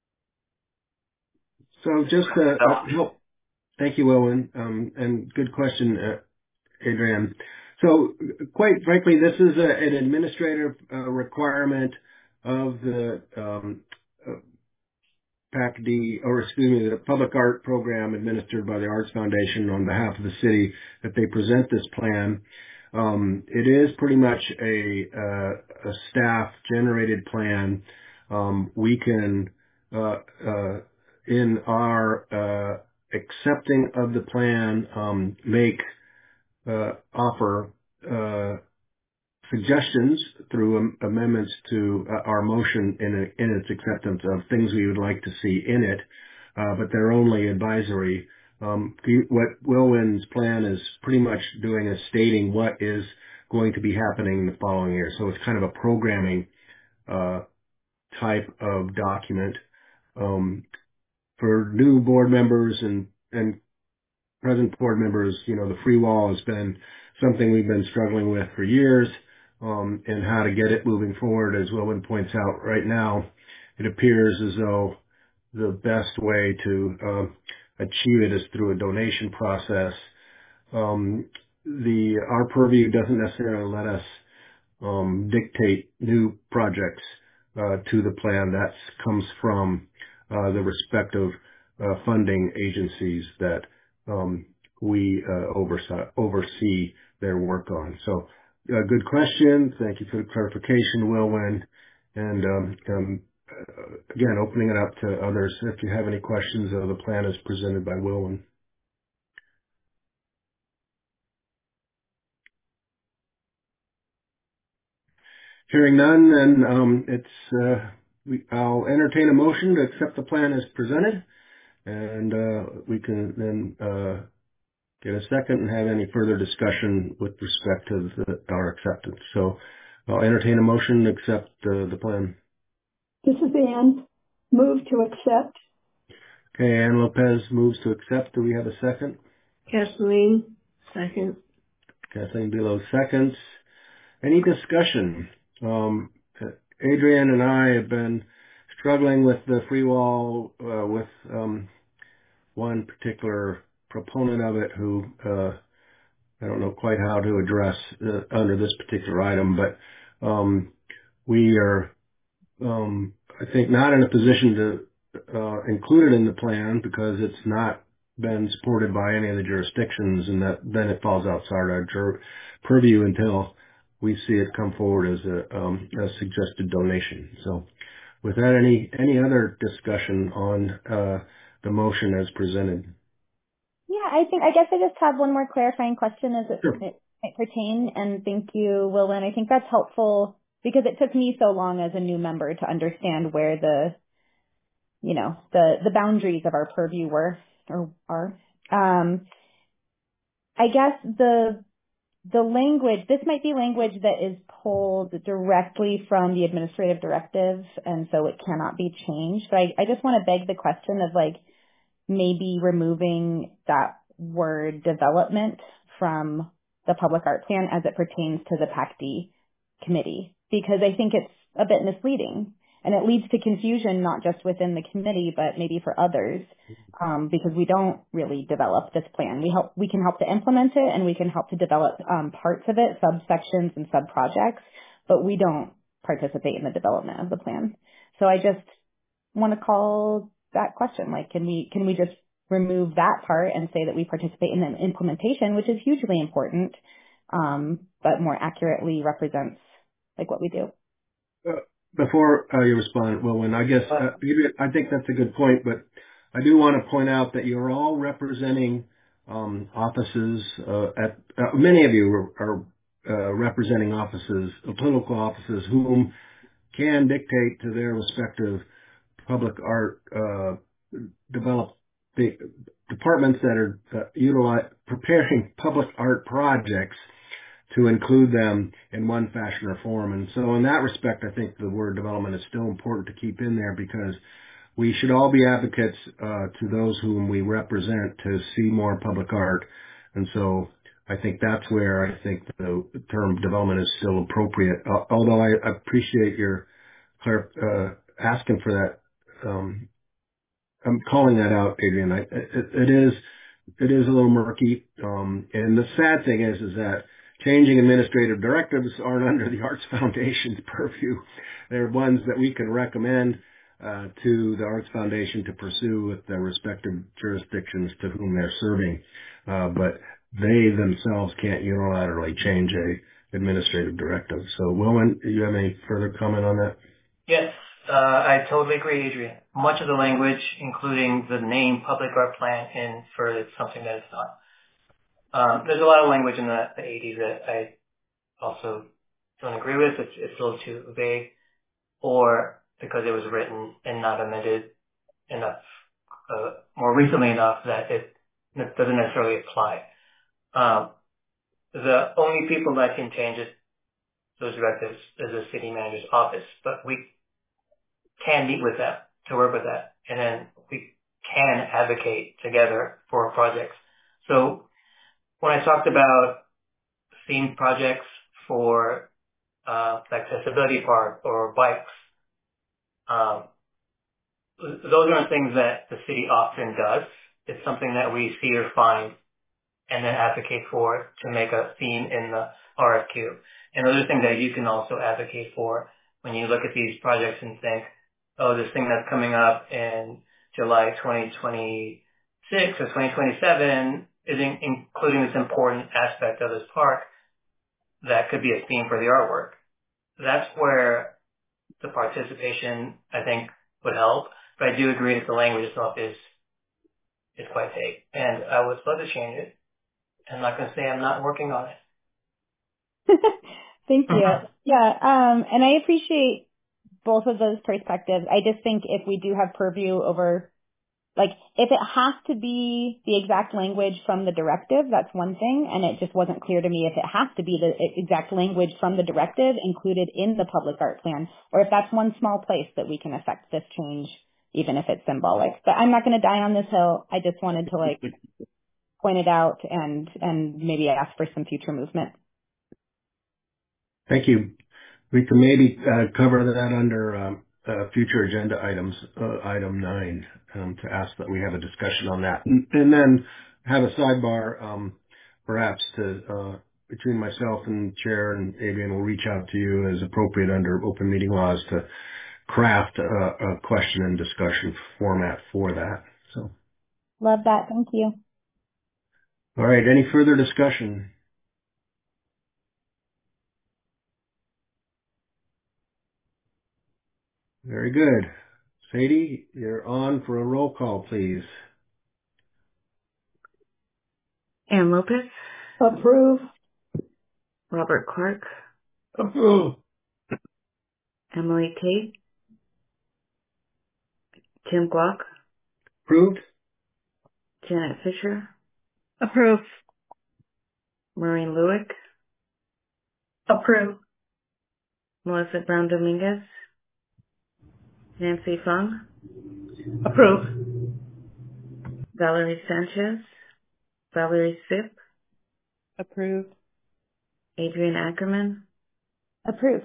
So just uh, uh, help. Thank you, Owen, um, and good question, uh, Adrian. So, quite frankly, this is a, an administrative uh, requirement of the um, uh, PAC-D, or excuse me, the public art program administered by the Arts Foundation on behalf of the city, that they present this plan. Um, it is pretty much a, uh, a staff-generated plan. Um, we can, uh, uh, in our uh, accepting of the plan, um, make uh, offer uh, suggestions through am- amendments to uh, our motion in, a, in its acceptance of things we would like to see in it, uh, but they're only advisory. Um, what Wilwyn's plan is pretty much doing is stating what is going to be happening in the following year. So it's kind of a programming uh, type of document. Um, for new board members and, and present board members, you know, the free wall has been something we've been struggling with for years, um, and how to get it moving forward. As Wilwyn points out right now, it appears as though the best way to uh, achieve it is through a donation process. Um, the our purview doesn't necessarily let us um, dictate new projects uh, to the plan. That comes from uh, the respective uh, funding agencies that um, we uh, oversee, oversee their work on. So, uh, good question. Thank you for the clarification, Wilwyn. And um, um, again, opening it up to others if you have any questions of the plan as presented by Wilwyn. Hearing none, then um, it's uh, we, I'll entertain a motion to accept the plan as presented, and uh, we can then uh, get a second and have any further discussion with respect to the, our acceptance. So I'll entertain a motion to accept uh, the plan. This is Ann. Move to accept. Okay, Ann Lopez moves to accept. Do we have a second? Kathleen, second. Kathleen Below seconds. Any discussion? Um, Adrian and I have been struggling with the free wall uh, with um, one particular proponent of it who uh, I don't know quite how to address uh, under this particular item, but um, we are, um, I think, not in a position to uh, include it in the plan because it's not been supported by any of the jurisdictions, and that then it falls outside our jur- purview until we see it come forward as a, um, a suggested donation. So with that, any any other discussion on uh, the motion as presented? Yeah, I think, I guess I just have one more clarifying question as it, Sure. it might pertain, and thank you, Wilwyn. I think that's helpful because it took me so long as a new member to understand where the, you know, the, the boundaries of our purview were, or are. Um, I guess the, the language, this might be language that is pulled directly from the administrative directive, and so it cannot be changed. But I, I just want to beg the question of, like, maybe removing that word development from the public art plan as it pertains to the PAC-D committee, because I think it's a bit misleading and it leads to confusion, not just within the committee, but maybe for others, um, because we don't really develop this plan. We help, we can help to implement it, and we can help to develop um, parts of it, subsections and sub-projects, but we don't participate in the development of the plan. So I just want to call that question, like, can we can we just remove that part and say that we participate in the implementation, which is hugely important, um, but more accurately represents like what we do. Uh, before uh, you respond, Wilwyn, I guess uh, I think that's a good point, but I do want to point out that you're all representing um, offices. Uh, at uh, many of you are, are uh, representing offices, uh, political offices, whom can dictate to their respective public art uh, develop the departments that are uh, utilize, preparing public art projects to include them in one fashion or form. And so in that respect, I think the word development is still important to keep in there, because we should all be advocates uh, to those whom we represent to see more public art. And so I think that's where I think the term development is still appropriate, uh, although I appreciate your uh, asking for that. Um, I'm calling that out, Adrian. I, it, it is it is a little murky, um, and the sad thing is is that changing administrative directives aren't under the Arts Foundation's purview. They're ones that we can recommend uh, to the Arts Foundation to pursue with the respective jurisdictions to whom they're serving, uh, but they themselves can't unilaterally change a administrative directive. So, Wilwyn, do you have any further comment on that? Yes. Uh, I totally agree, Adrian. Much of the language, including the name public art plan, infers something that it's not. Um, there's a lot of language in the, the eighties that I also don't agree with. It's, it's a little too vague, or because it was written and not amended enough, uh, more recently enough that it doesn't necessarily apply. Um, the only people that can change it, those directives, is the city manager's office, but we can meet with them to work with that, and then we can advocate together for projects. So when I talked about themed projects for uh, the accessibility part or bikes, um, those aren't things that the city often does. It's something that we see or find and then advocate for to make a theme in the R F Q. And those are things that you can also advocate for when you look at these projects and think, oh, this thing that's coming up in July twenty twenty-six or twenty twenty-seven is in, including this important aspect of this park that could be a theme for the artwork. That's where the participation, I think, would help. But I do agree that the language itself is is quite vague, and I would love to change it. I'm not going to say I'm not working on it. Thank you. Yeah, um, and I appreciate both of those perspectives. I just think if we do have purview over, like, if it has to be the exact language from the directive, that's one thing, and it just wasn't clear to me if it has to be the exact language from the directive included in the public art plan, or if that's one small place that we can affect this change, even if it's symbolic. But I'm not going to die on this hill. I just wanted to, like, point it out and, and maybe ask for some future movement. Thank you. We can maybe uh, cover that under um, uh, future agenda items, uh, item nine, um, to ask that we have a discussion on that. And, and then have a sidebar, um, perhaps, to uh, between myself and Chair and Adrian will reach out to you as appropriate under open meeting laws to craft a, a question and discussion format for that. So, love that. Thank you. All right. Any further discussion? Very good. Sadie, you're on for a roll call, please. Ann Lopez. Approve. Robert Clark. Approve. Emily Tate. Tim Glock. Approved. Janet Fisher. Approve. Maureen Lewick. Approve. Melissa Brown Dominguez. Nancy Fung. Approve. Valerie Sanchez. Valerie Sipp. Approve. Adrian Ackerman. Approve.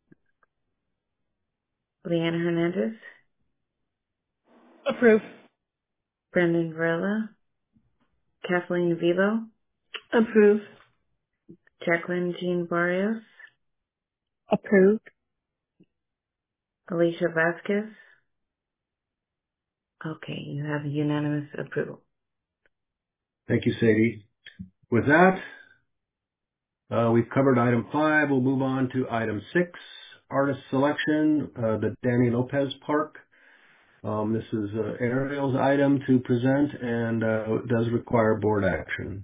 Leanna Hernandez. Approve. Brendan Varela. Kathleen Vilo. Approve. Jacqueline Jean Barrios. Approve. Alicia Vasquez. Okay, you have unanimous approval. Thank you, Sadie. With that, uh, we've covered item five. We'll move on to item six, artist selection, uh, the Danny Lopez Park. Um, this is uh, Ariel's item to present and uh, does require board action.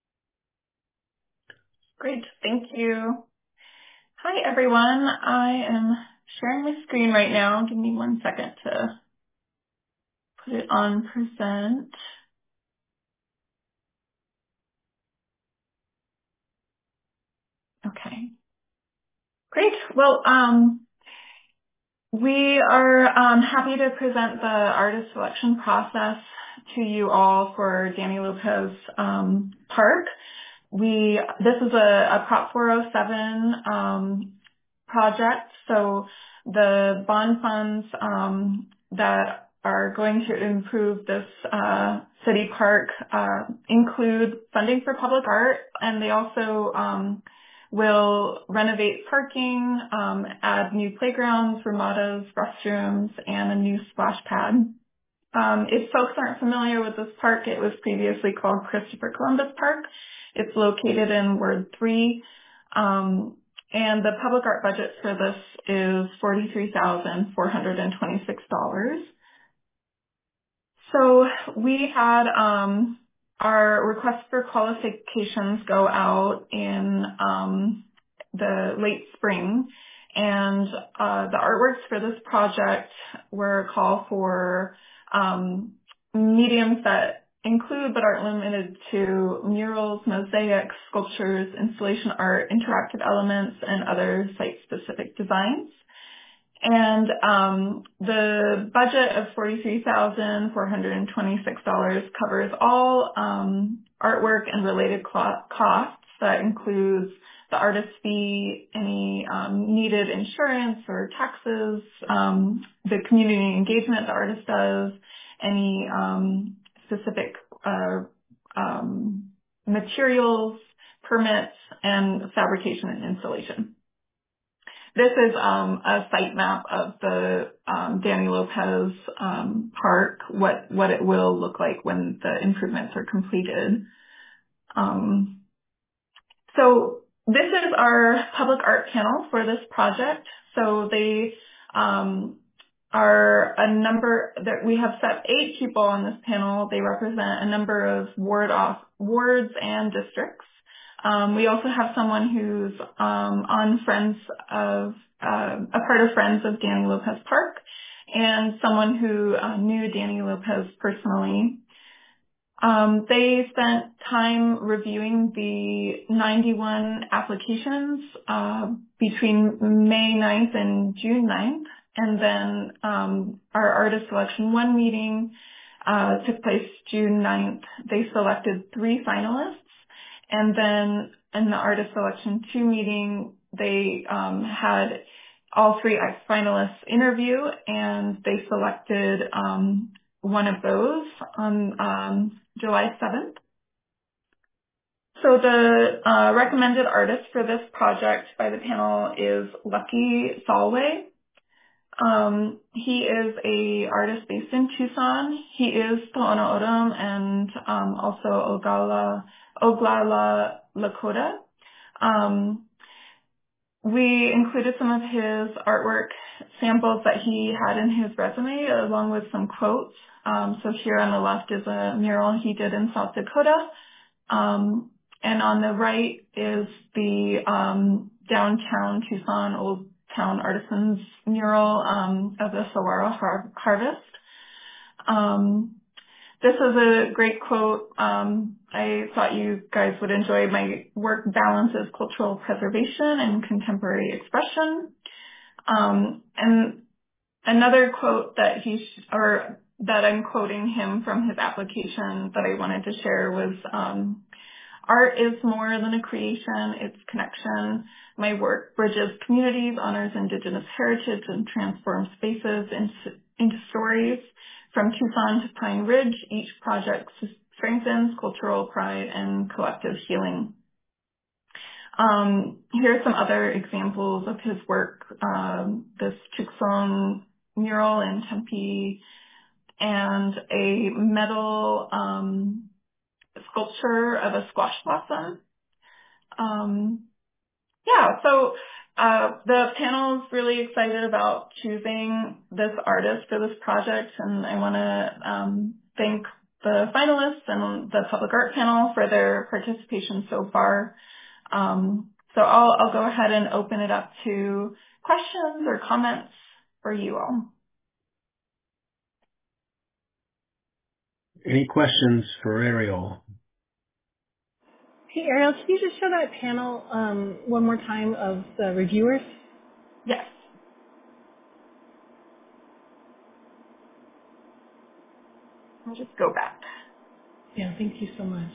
Great, thank you. Hi, everyone. I am sharing my screen right now. Give me one second to put it on present. Okay. Great. Well, um, we are um, happy to present the artist selection process to you all for Danny Lopez um, Park. We this is a, a Prop four oh seven um, project, so the bond funds um, that are going to improve this uh, city park uh, include funding for public art, and they also um, will renovate parking, um, add new playgrounds, ramadas, restrooms, and a new splash pad. Um, if folks aren't familiar with this park, it was previously called Christopher Columbus Park. It's located in Ward three, um, and the public art budget for this is forty-three thousand four hundred twenty-six dollars. So we had um, our request for qualifications go out in um, the late spring, and uh, the artworks for this project were a call for um, mediums that include but aren't limited to murals, mosaics, sculptures, installation art, interactive elements, and other site-specific designs. And um, the budget of forty-three thousand four hundred twenty-six dollars covers all um, artwork and related cl- costs. That includes the artist fee, any um, needed insurance or taxes, um, the community engagement the artist does, any um, specific uh, um, materials, permits, and fabrication and installation. This is um, a site map of the um, Danny Lopez um, Park, what, what it will look like when the improvements are completed. Um, so this is our public art panel for this project. So they Um, are a number that we have set eight people on this panel. They represent a number of ward off wards and districts. Um, we also have someone who's um, on Friends of uh, a part of Friends of Danny Lopez Park, and someone who uh, knew Danny Lopez personally. Um, they spent time reviewing the ninety-one applications uh, between May ninth and June ninth. And then um, our Artist Selection one meeting uh, took place June ninth. They selected three finalists. And then in the Artist Selection two meeting, they um, had all three finalists interview, and they selected um, one of those on um, July seventh. So the uh, recommended artist for this project by the panel is Lucky Solway. Um, he is a artist based in Tucson. He is Tohono O'odham and um, also Oglala, Oglala Lakota. Um, we included some of his artwork samples that he had in his resume, along with some quotes. Um, so here on the left is a mural he did in South Dakota. Um, and on the right is the um, downtown Tucson Old Town Artisans mural um, of the saguaro har- harvest. Um, this is a great quote. Um, I thought you guys would enjoy. My work balances cultural preservation and contemporary expression. Um, and another quote that he sh- or that I'm quoting him from his application that I wanted to share was, um, art is more than a creation, it's connection. My work bridges communities, honors Indigenous heritage, and transforms spaces into, into stories. From Tucson to Pine Ridge, each project strengthens cultural pride and collective healing. Um, here are some other examples of his work. Um, this Chicxulub mural in Tempe, and a metal um, sculpture of a squash blossom. Um, yeah, so uh, the panel is really excited about choosing this artist for this project, and I want to um, thank the finalists and the public art panel for their participation so far. Um, so I'll, I'll go ahead and open it up to questions or comments for you all. Any questions for Ariel? Hey, Ariel, can you just show that panel um, one more time of the reviewers? Yes. I'll just go back. Yeah, thank you so much.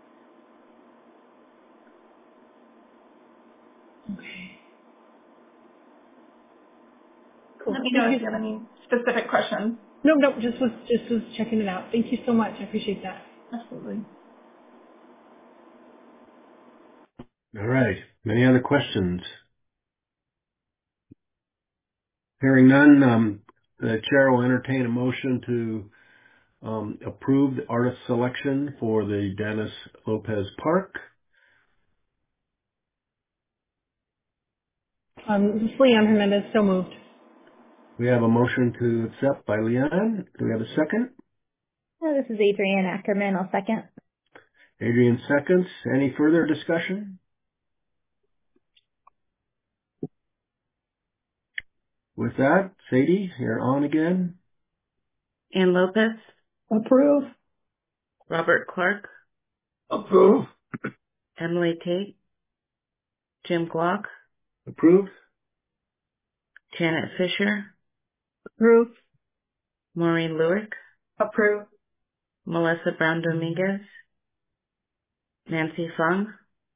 Okay. Cool. Let me know if you have any specific questions. No, no, just was just was checking it out. Thank you so much. I appreciate that. Absolutely. All right. Any other questions? Hearing none, um, the chair will entertain a motion to um, approve the artist selection for the Dennis Lopez Park. Um, this is Leanne Hernandez, so moved. We have a motion to accept by Leanne. Do we have a second? Oh, this is Adrienne Ackerman. I'll second. Adrienne seconds. Any further discussion? With that, Sadie, you're on again. Ann Lopez. Approve. Robert Clark. Approve. Emily Tate. Jim Glock. Approve. Janet Fisher. Approve. Maureen Lewick. Approve. Melissa Brown Dominguez. Nancy Fung.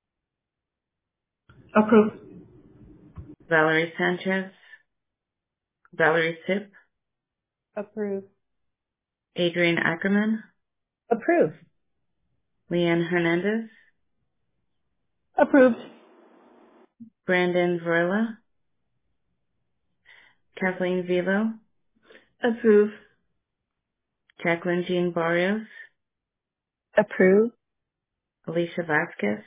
Approve. Valerie Sanchez. Valerie Sipp. Approve. Adrienne Ackerman. Approve. Leanne Hernandez. Approved. Brandon Varela. Kathleen Velo. Approve. Jacqueline Jean Barrios. Approve. Alicia Vasquez.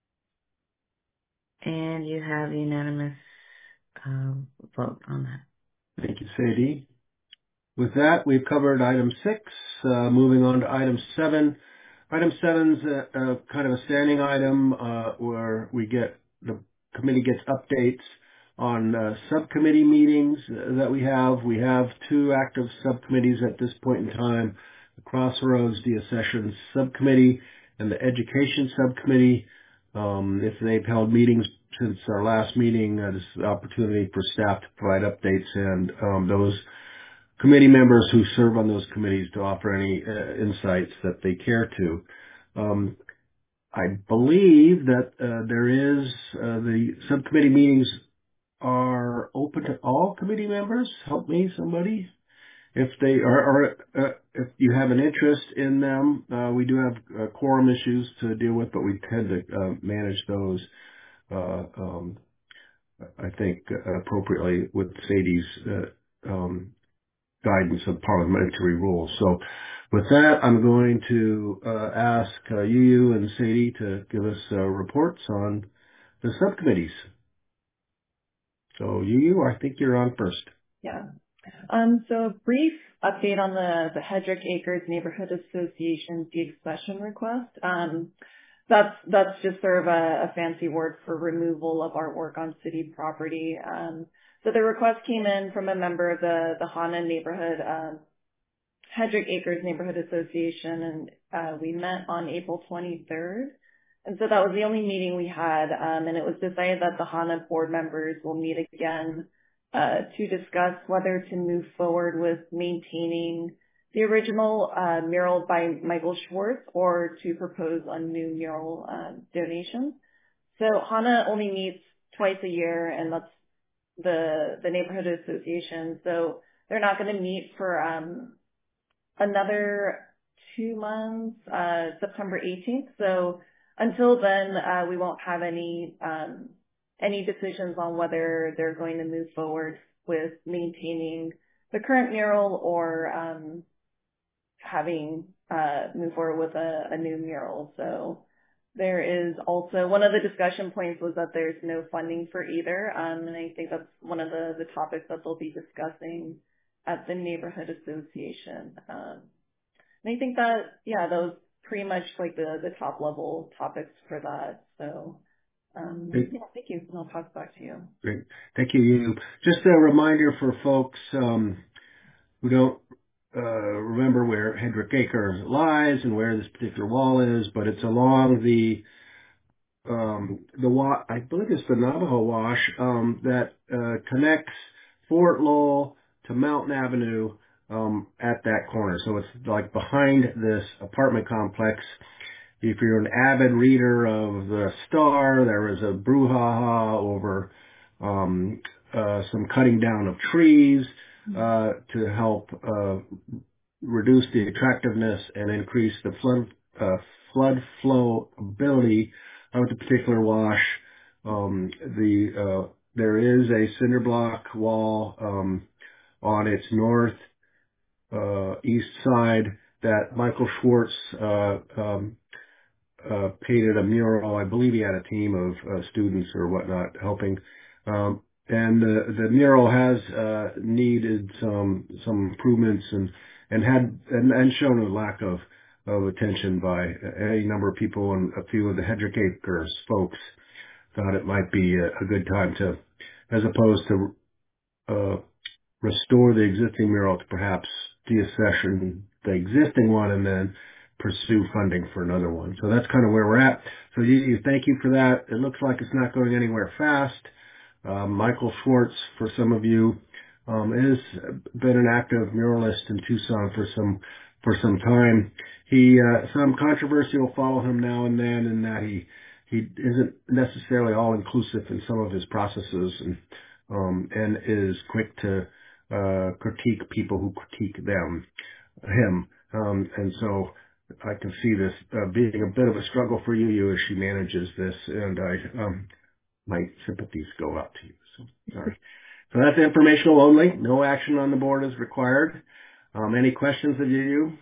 And you have unanimous um, vote on that. Thank you, Sadie. With that, we've covered item six. Uh, moving on to item seven. Item seven's a, a kind of a standing item uh, where we get the committee gets updates on uh, subcommittee meetings that we have. We have two active subcommittees at this point in time: the Crossroads Deaccession Subcommittee and the Education Subcommittee. Um, if they've held meetings since our last meeting, uh, this is an opportunity for staff to provide updates and um, those committee members who serve on those committees to offer any uh, insights that they care to. Um, I believe that uh, there is uh, the subcommittee meetings are open to all committee members. Help me, somebody. If they are, or uh, if you have an interest in them, uh, we do have uh, quorum issues to deal with, but we tend to uh, manage those, uh, um, I think, uh, appropriately with Sadie's uh, um, guidance of parliamentary rules. So with that, I'm going to uh, ask uh, Yu and Sadie to give us uh, reports on the subcommittees. So Yu, I think you're on first. Yeah. Um, so a brief update on the, the Hedrick Acres Neighborhood Association deaccession request. Um, that's, that's just sort of a, a fancy word for removal of artwork on city property. Um, so the request came in from a member of the, the Hana neighborhood, um, Hedrick Acres Neighborhood Association, and uh, we met on April twenty-third. And so that was the only meeting we had, um, and it was decided that the Hana board members will meet again uh, to discuss whether to move forward with maintaining the original uh, mural by Michael Schwartz or to propose a new mural uh, donation. So Hana only meets twice a year, and that's the the neighborhood association. So they're not going to meet for um, another two months, uh, September eighteenth. So until then, uh, we won't have any um, any decisions on whether they're going to move forward with maintaining the current mural or um, having uh, move forward with a, a new mural. So there is also one of the discussion points was that there's no funding for either, um, and I think that's one of the, the topics that they'll be discussing at the neighborhood association. Um, and I think that yeah, those pretty much like the the top level topics for that. So um, yeah, thank you, and I'll pass it back to you. Great, thank you, Yu. Just a reminder for folks um, who don't uh, remember where Hedrick Acres lies and where this particular wall is, but it's along the um, the wa- I believe it's the Navajo Wash um, that uh, connects Fort Lowell to Mountain Avenue um, at that corner. So it's like behind this apartment complex. If you're an avid reader of the Star, there is a brouhaha over um, uh, some cutting down of trees uh, to help uh, reduce the attractiveness and increase the flood uh, flood flow ability of the particular wash. Um, the uh, there is a cinder block wall um, on its north uh, east side that Michael Schwartz uh, um, uh, painted a mural. I believe he had a team of uh, students or whatnot helping. Um, and the, the mural has uh, needed some some improvements and and had and, and shown a lack of of attention by any number of people, and a few of the Hedrick Acres folks thought it might be a, a good time to, as opposed to uh, restore the existing mural, to perhaps deaccession the existing one and then pursue funding for another one. So that's kind of where we're at. So you, you thank you for that. It looks like it's not going anywhere fast. Um, Michael Schwartz, for some of you, um, has been an active muralist in Tucson for some for some time. He uh, some controversy will follow him now and then, in that he he isn't necessarily all inclusive in some of his processes, and um, and is quick to uh, critique people who critique them him. Um, and so I can see this uh, being a bit of a struggle for you, you as she manages this, and I um, my sympathies go out to you. So sorry. So that's informational only. No action on the board is required. Um, any questions of you?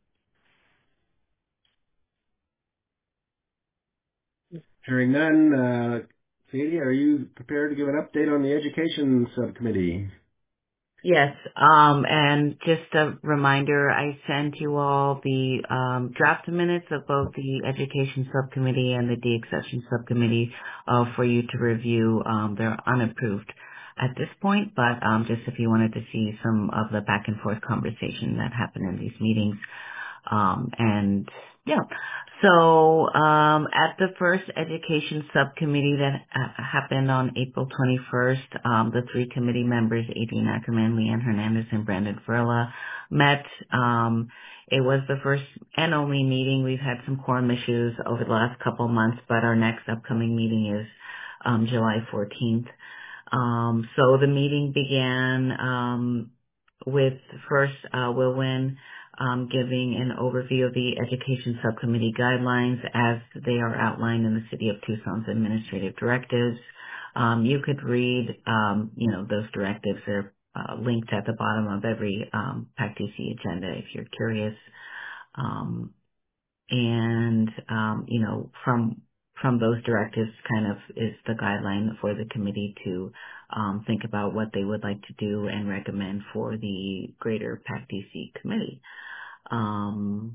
Hearing none, uh, Sadie, are you prepared to give an update on the education subcommittee? Yes, um, and just a reminder, I sent you all the um, draft minutes of both the Education Subcommittee and the De-accession Subcommittee uh, for you to review. Um, they're unapproved at this point, but um, just if you wanted to see some of the back and forth conversation that happened in these meetings. Um, and yeah, so um, at the first education subcommittee that uh, happened on April twenty-first, um, the three committee members, Adrian Ackerman, Leanne Hernandez, and Brandon Verla, met. Um, it was the first and only meeting. We've had some quorum issues over the last couple of months, but our next upcoming meeting is um, July fourteenth. Um, so the meeting began um, with first uh, Will Wynn um, giving an overview of the Education Subcommittee guidelines as they are outlined in the City of Tucson's administrative directives. Um, you could read, um, you know, those directives. They're uh, linked at the bottom of every um, PAC-D C agenda if you're curious. Um, and um, you know, from from those directives kind of is the guideline for the committee to um, think about what they would like to do and recommend for the greater PAC-D C committee. Um,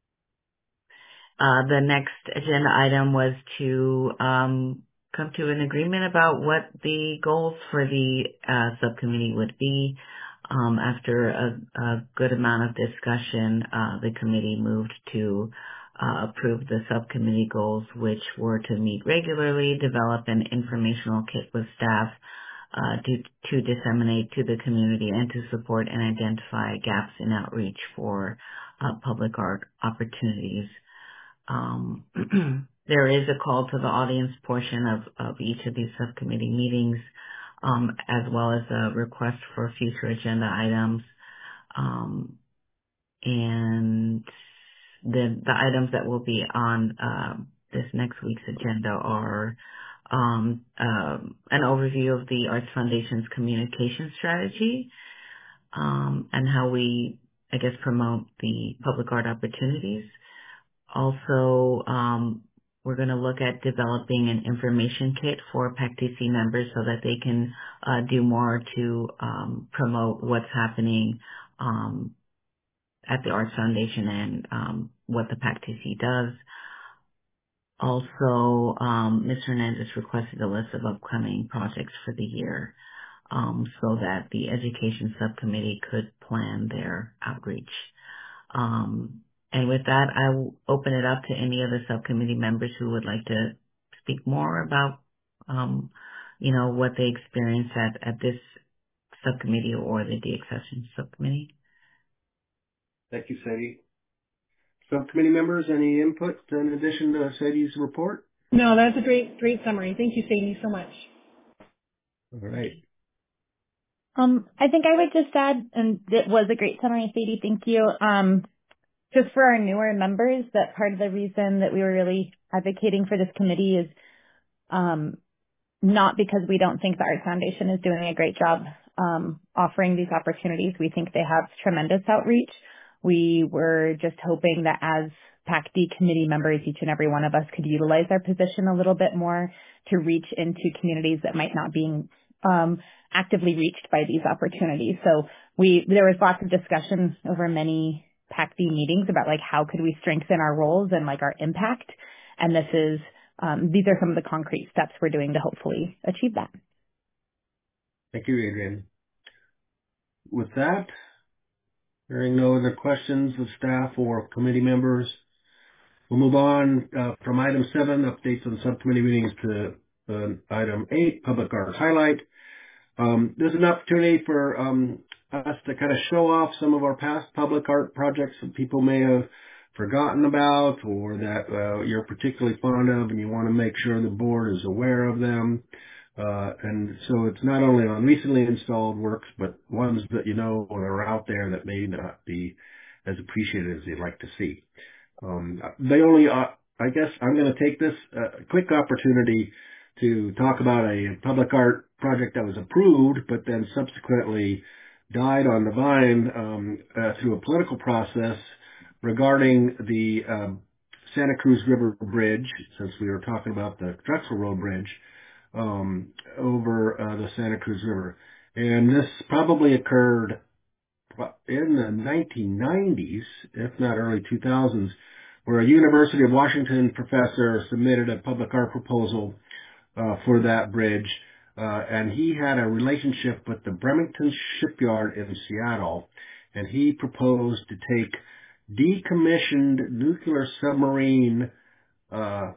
uh, the next agenda item was to um, come to an agreement about what the goals for the uh, subcommittee would be. Um, after a, a good amount of discussion, uh, the committee moved to uh, approve the subcommittee goals, which were to meet regularly, develop an informational kit with staff uh, to, to disseminate to the community, and to support and identify gaps in outreach for uh, public art opportunities. Um, there is a call to the audience portion of, of each of these subcommittee meetings, um, as well as a request for future agenda items. Um, and the, the items that will be on uh, this next week's agenda are um, um, an overview of the Arts Foundation's communication strategy um, and how we, I guess, promote the public art opportunities. Also, um, we're going to look at developing an information kit for PAC-D C members so that they can uh, do more to um, promote what's happening um, at the Arts Foundation and um, what the PAC-D C does. Also, um, Miz Hernandez requested a list of upcoming projects for the year um, so that the Education Subcommittee could plan their outreach. Um, and with that, I will open it up to any of the subcommittee members who would like to speak more about, um, you know, what they experienced at, at this subcommittee or the de-accession subcommittee. Thank you, Sadie. Subcommittee members, any input in addition to Sadie's report? No, that's a great, great summary. Thank you, Sadie, so much. All right. Um, I think I would just add, and it was a great summary, Sadie, thank you. Um, just for our newer members, that part of the reason that we were really advocating for this committee is um, not because we don't think the Arts Foundation is doing a great job um, offering these opportunities. We think they have tremendous outreach. We were just hoping that as PAC-D committee members, each and every one of us could utilize our position a little bit more to reach into communities that might not be um, actively reached by these opportunities. So we there was lots of discussion over many PAC-D meetings about like how could we strengthen our roles and like our impact. And this is um, these are some of the concrete steps we're doing to hopefully achieve that. Thank you, Adrian. With that, hearing no other questions of staff or committee members, we'll move on uh, from item seven, updates on subcommittee meetings, to uh, item eight, public art highlight. Um, there's an opportunity for um, us to kind of show off some of our past public art projects that people may have forgotten about or that uh, you're particularly fond of and you want to make sure the board is aware of them. Uh, and so it's not only on recently installed works, but ones that you know are out there that may not be as appreciated as you'd like to see. Um, they only, uh, I guess I'm going to take this uh, quick opportunity to talk about a public art project that was approved, but then subsequently died on the vine um, uh, through a political process regarding the um, Santa Cruz River Bridge, since we were talking about the Drexel Road Bridge, um, over uh, the Santa Cruz River. And this probably occurred in the nineteen nineties, if not early two thousands, where a University of Washington professor submitted a public art proposal uh, for that bridge, uh, and he had a relationship with the Bremerton Shipyard in Seattle, and he proposed to take decommissioned nuclear submarine uh,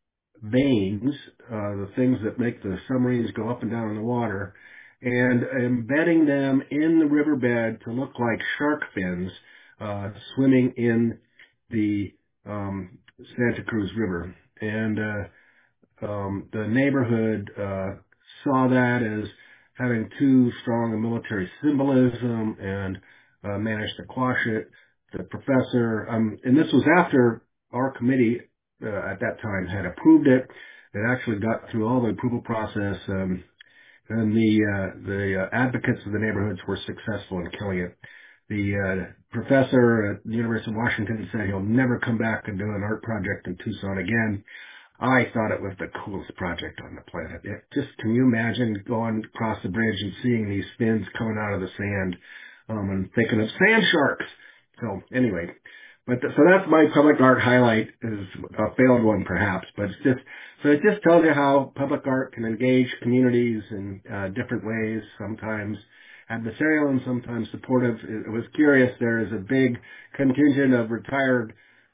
vanes, uh, the things that make the submarines go up and down in the water, and embedding them in the riverbed to look like shark fins uh, swimming in the um, Santa Cruz River. And uh, um, the neighborhood uh, saw that as having too strong a military symbolism and uh, managed to quash it. The professor, um, and this was after our committee uh, at that time had approved it. It actually got through all the approval process, um, and the uh, the uh, advocates of the neighborhoods were successful in killing it. The uh, professor at the University of Washington said he'll never come back and do an art project in Tucson again. I thought it was the coolest project on the planet. It just, can you imagine going across the bridge and seeing these fins coming out of the sand, um, and thinking of sand sharks? So anyway, but th- so that's my public art highlight, is a failed one perhaps, but it's just, so it just tells you how public art can engage communities in uh, different ways, sometimes adversarial and sometimes supportive. It, it was curious, there is a big contingent of retired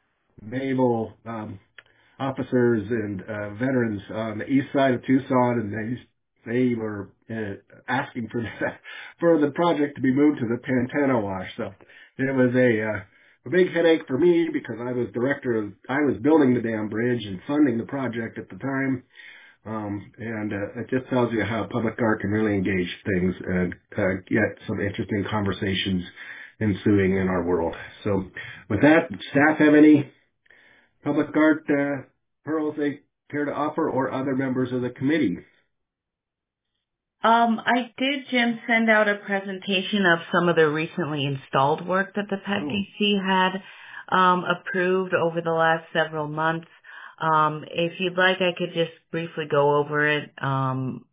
naval um, officers and uh, veterans on the east side of Tucson, and they they were uh, asking for the, for the project to be moved to the Pantano Wash. So it was a uh, a big headache for me because I was director of, I was building the damn bridge and funding the project at the time. Um, and uh, it just tells you how public art can really engage things and uh, get some interesting conversations ensuing in our world. So with that, staff have any public art uh, pearls they care to offer, or other members of the committee? Um, I did, Jim, send out a presentation of some of the recently installed work that the P E C C had um, approved over the last several months. Um, if you'd like, I could just briefly go over it, um,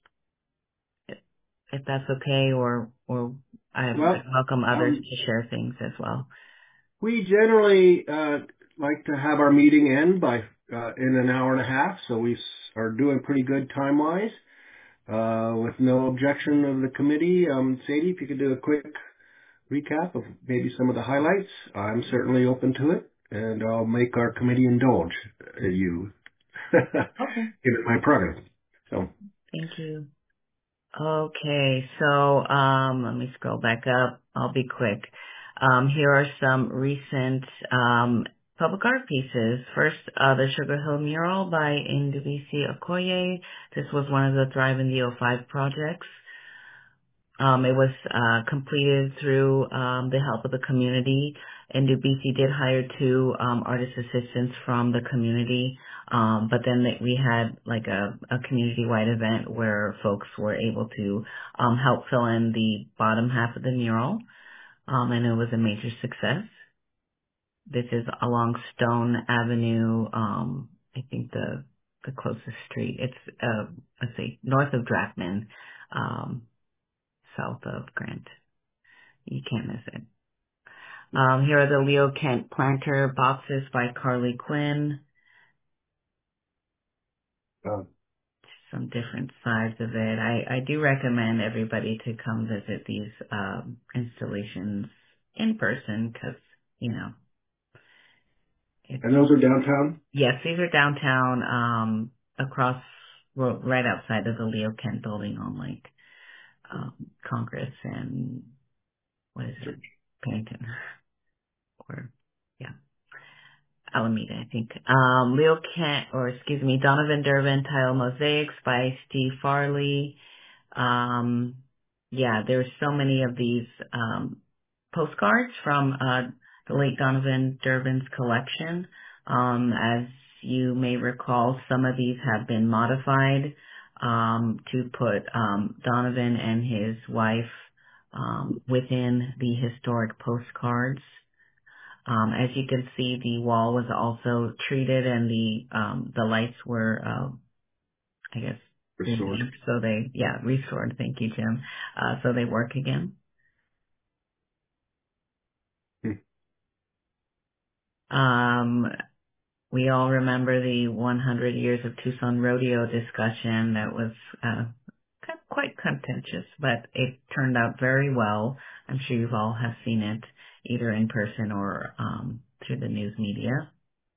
if that's okay, or or I Well, welcome others um, to share things as well. We generally uh, like to have our meeting end by uh, in an hour and a half, so we s- are doing pretty good time-wise. Uh, with no objection of the committee, um, Sadie, if you could do a quick recap of maybe some of the highlights, I'm certainly open to it, and I'll make our committee indulge uh, you. Okay. Give it my prerogative. So. Thank you. Okay, so um, let me scroll back up. I'll be quick. Um, here are some recent um, public art pieces. First, uh, the Sugar Hill mural by Ndubisi Okoye. This was one of the Thrive in the oh five projects. Um, it was uh, completed through um, the help of the community. Ndubisi did hire two um, artist assistants from the community, um, but then they, we had like a, a community-wide event where folks were able to um, help fill in the bottom half of the mural, um, and it was a major success. This is along Stone Avenue, um, I think the the closest street. It's uh, let's see, north of Drachman. Um, south of Grant. You can't miss it. Um, here are the Leo Kent planter boxes by Carly Quinn. Oh. Some different sides of it. I, I do recommend everybody to come visit these um, installations in person because, you know. And those are downtown? Yes, these are downtown, um, across, well, right outside of the Leo Kent building on like um, Congress and, what is it, Pennington. Or, yeah. Alameda, I think. Um, Leo Kent, or excuse me, Donovan Durbin Tile Mosaics by Steve Farley. Um, yeah, there's so many of these um, postcards from uh, the late Donovan Durbin's collection. Um, as you may recall, some of these have been modified um, to put um, Donovan and his wife um, within the historic postcards. Um, as you can see, the wall was also treated, and the um, the lights were, uh, I guess, Restored. So they, yeah, restored. Thank you, Jim. Uh, so they work again. Hmm. Um, we all remember the one hundred years of Tucson rodeo discussion that was uh, quite contentious, but it turned out very well. I'm sure you've all have seen it either in person or um, through the news media.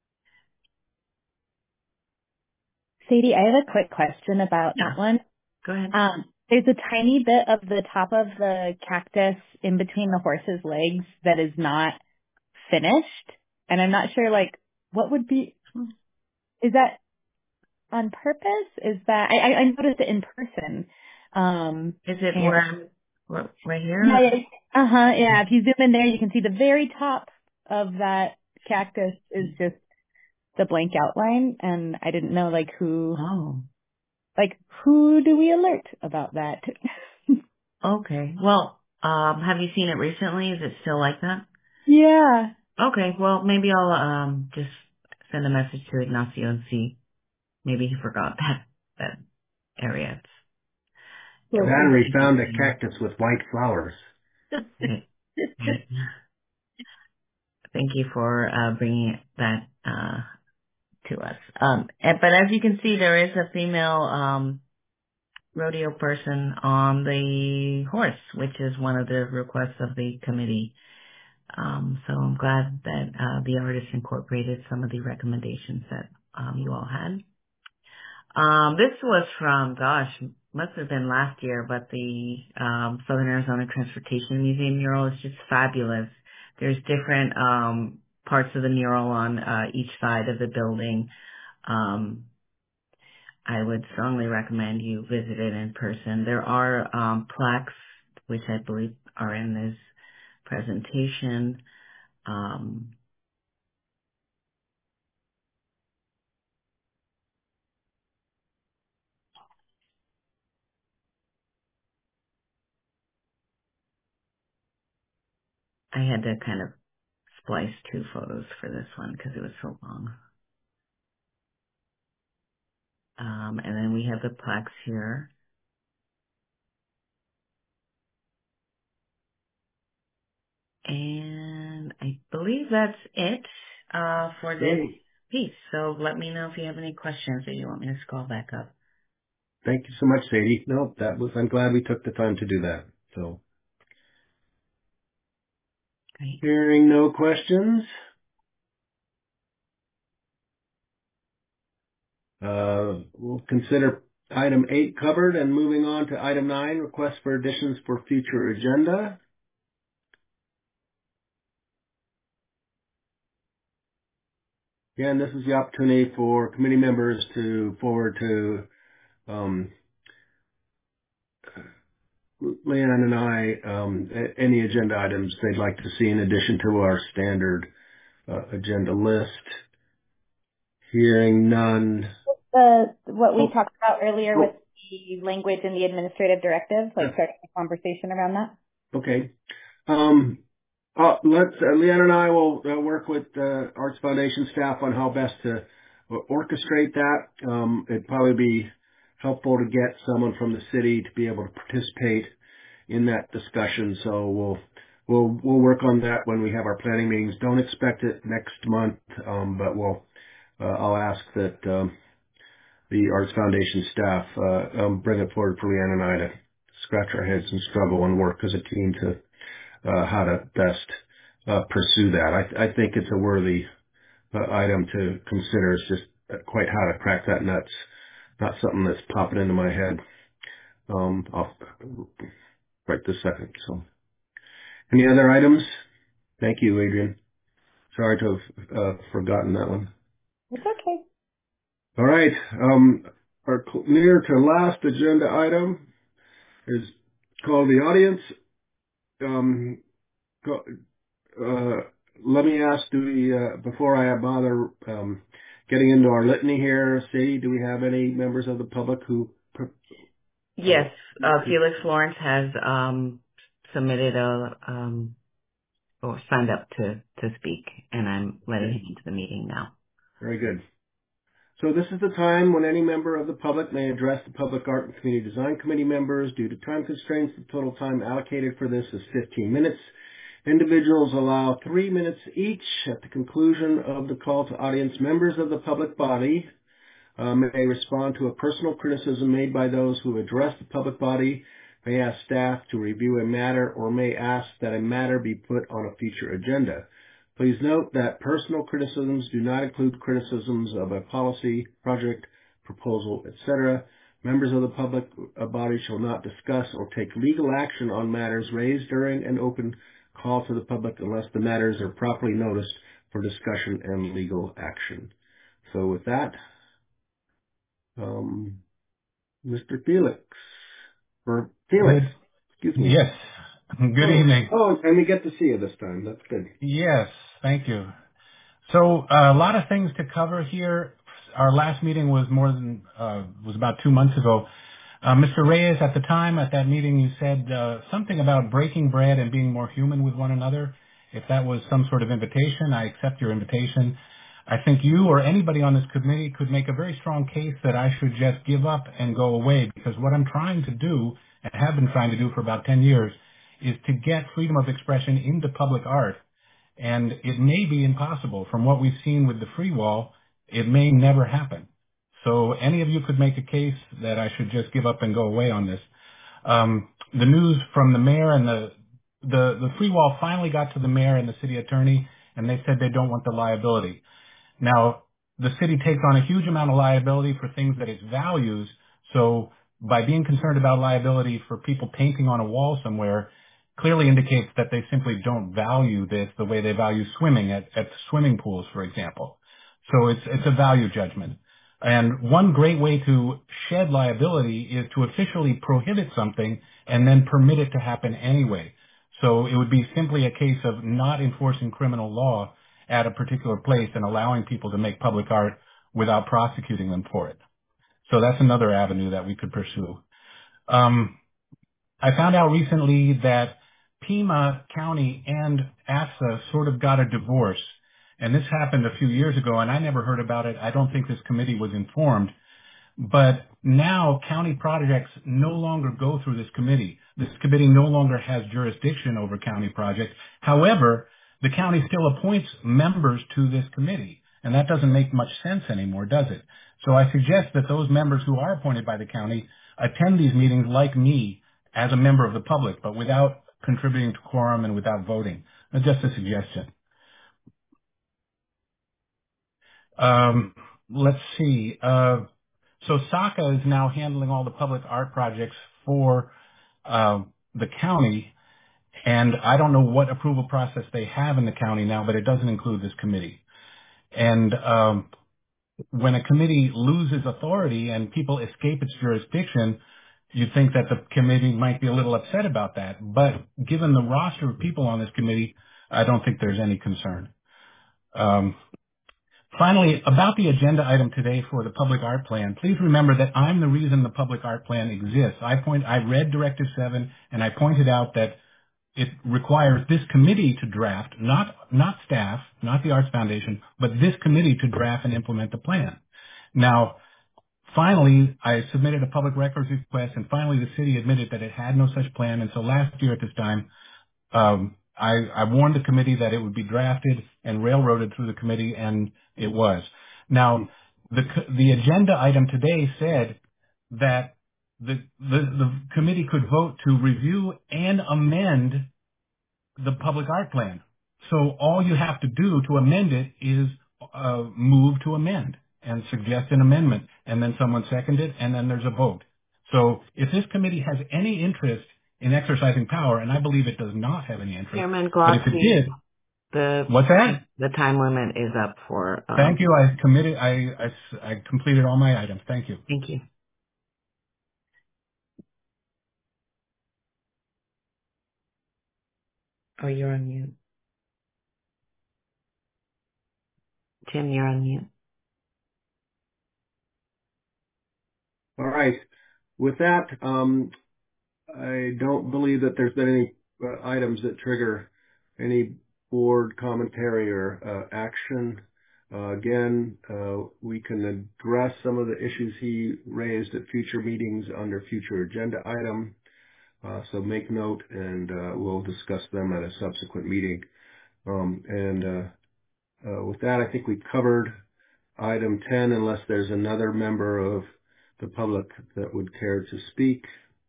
Sadie, I have a quick question about Yeah. that one. Go ahead. Um, there's a tiny bit of the top of the cactus in between the horse's legs that is not finished, and I'm not sure, like, what would be, is that on purpose? Is that, I, I I noticed it in person. Um, Is it and, where, where, right here? yeah, yeah, uh-huh, yeah, if you zoom in there, you can see the very top of that cactus is just the blank outline, and I didn't know, like, who, Oh. like, who do we alert about that? Okay. Well, um, have you seen it recently? Is it still like that? Yeah. Okay. Well, maybe I'll um just send a message to Ignacio and see. Maybe he forgot that that area. It's, Battery found a cactus with white flowers. Right. Right. Thank you for uh, bringing that uh, to us. Um, and, but as you can see, there is a female um, rodeo person on the horse, which is one of the requests of the committee. Um, so I'm glad that uh, the artists incorporated some of the recommendations that um, you all had. Um, this was from, gosh, must have been last year, but the um, Southern Arizona Transportation Museum mural is just fabulous. There's different um, parts of the mural on uh, each side of the building. Um, I would strongly recommend you visit it in person. There are um, plaques, which I believe are in this presentation. Um, I had to kind of splice two photos for this one because it was so long. Um, and then we have the plaques here. And I believe that's it uh, for this Great. piece. So let me know if you have any questions or you want me to scroll back up. Thank you so much, Sadie. No, that was, I'm glad we took the time to do that. So, Great. Hearing no questions, uh, we'll consider item eight covered and moving on to item nine, request for additions for future agenda. Again, this is the opportunity for committee members to forward to um, Leanne and I um, a- any agenda items they'd like to see in addition to our standard uh, agenda list. Hearing none. The, what we Oh. talked about earlier Oh. with the language in the administrative directive, like starting a conversation around that. Okay. Um, uh, let's, uh, Leanne and I will uh, work with the uh, Arts Foundation staff on how best to uh, orchestrate that. Um, it'd probably be helpful to get someone from the city to be able to participate in that discussion. So we'll we'll we'll work on that when we have our planning meetings. Don't expect it next month, um, but we'll uh, I'll ask that um, the Arts Foundation staff uh, um, bring it forward for Leanne and I to scratch our heads and struggle and work as a team to uh, how to best uh, pursue that. I, I think it's a worthy uh, item to consider. It's just quite how to crack that nut. Not something that's popping into my head um, I'll, right this second. So, any other items? Thank you, Adrian. Sorry to have uh, forgotten that one. It's okay. All right. Um, our cl- near to last agenda item is called the audience. Um, go- uh, let me ask, do we, uh, before I bother um, getting into our litany here, Sadie, do we have any members of the public who... Yes, uh, Felix Lawrence has um, submitted a um, or signed up to, to speak, and I'm letting him into the meeting now. Very good. So this is the time when any member of the public may address the Public Art and Community Design Committee members. Due to time constraints, the total time allocated for this is fifteen minutes. Individuals allow three minutes each. At the conclusion of the call to audience, members of the public body uh, may respond to a personal criticism made by those who address the public body, may ask staff to review a matter, or may ask that a matter be put on a future agenda. Please note that personal criticisms do not include criticisms of a policy, project, proposal, et cetera. Members of the public body shall not discuss or take legal action on matters raised during an open call to the public unless the matters are properly noticed for discussion and legal action. So with that, um, Mister Felix, or Felix, excuse me. Yes. Good oh, evening. Oh, and we get to see you this time. That's good. Yes, thank you. So uh, a lot of things to cover here. Our last meeting was more than uh, was about two months ago. Uh, Mister Reyes, at the time at that meeting, you said uh, something about breaking bread and being more human with one another. If that was some sort of invitation, I accept your invitation. I think you or anybody on this committee could make a very strong case that I should just give up and go away, because what I'm trying to do, and have been trying to do for about ten years, is to get freedom of expression into public art. And it may be impossible. From what we've seen with the free wall, it may never happen. So any of you could make a case that I should just give up and go away on this. Um, the news from the mayor and the, the, the free wall finally got to the mayor and the city attorney, and they said they don't want the liability. Now, the city takes on a huge amount of liability for things that it values. So by being concerned about liability for people painting on a wall somewhere, clearly indicates that they simply don't value this the way they value swimming at, at swimming pools, for example. So it's, it's a value judgment. And one great way to shed liability is to officially prohibit something and then permit it to happen anyway. So it would be simply a case of not enforcing criminal law at a particular place and allowing people to make public art without prosecuting them for it. So that's another avenue that we could pursue. Um, I found out recently that Pima County and A S A sort of got a divorce. And this happened a few years ago, and I never heard about it. I don't think this committee was informed. But now county projects no longer go through this committee. This committee no longer has jurisdiction over county projects. However, the county still appoints members to this committee. And that doesn't make much sense anymore, does it? So I suggest that those members who are appointed by the county attend these meetings like me as a member of the public, but without contributing to quorum and without voting. That's just a suggestion. Um, let's see. Uh, so S A C A is now handling all the public art projects for uh, the county, and I don't know what approval process they have in the county now, but it doesn't include this committee. And um, when a committee loses authority and people escape its jurisdiction, you'd think that the committee might be a little upset about that. But given the roster of people on this committee, I don't think there's any concern. Um, finally, about the agenda item today for the public art plan, please remember that I'm the reason the public art plan exists. I point, I read Directive seven, and I pointed out that it requires this committee to draft, not, not staff, not the Arts Foundation, but this committee to draft and implement the plan. Now, finally, I submitted a public records request, and finally the city admitted that it had no such plan. And so last year at this time, um, I, I warned the committee that it would be drafted and railroaded through the committee, and it was. Now, the the agenda item today said that the the, the committee could vote to review and amend the public art plan. So all you have to do to amend it is uh, move to amend and suggest an amendment, and then someone second it, and then there's a vote. So if this committee has any interest in exercising power, and I believe it does not have any interest, Chairman but if it did, the what's that? The time limit is up for. Um, Thank you. I committed. I, I I completed all my items. Thank you. Thank you. Oh, you're on mute. Tim, you're on mute. All right. With that, um, I don't believe that there's been any uh, items that trigger any board commentary or uh, action. Uh, again, uh, we can address some of the issues he raised at future meetings under future agenda item. Uh, so make note, and uh, we'll discuss them at a subsequent meeting. Um, and uh, uh, with that, I think we covered item ten, unless there's another member of the public that would care to speak.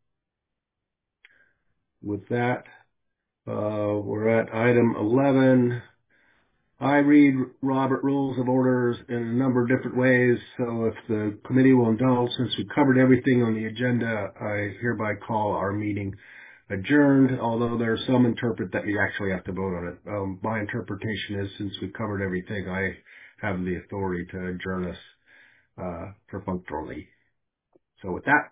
With that, uh, we're at item eleven. I read Robert Rules of Orders in a number of different ways, so if the committee will indulge, since we covered everything on the agenda, I hereby call our meeting adjourned, although there are some interpret that you actually have to vote on it. Um, my interpretation is, since we covered everything, I have the authority to adjourn us uh, perfunctorily. So with that,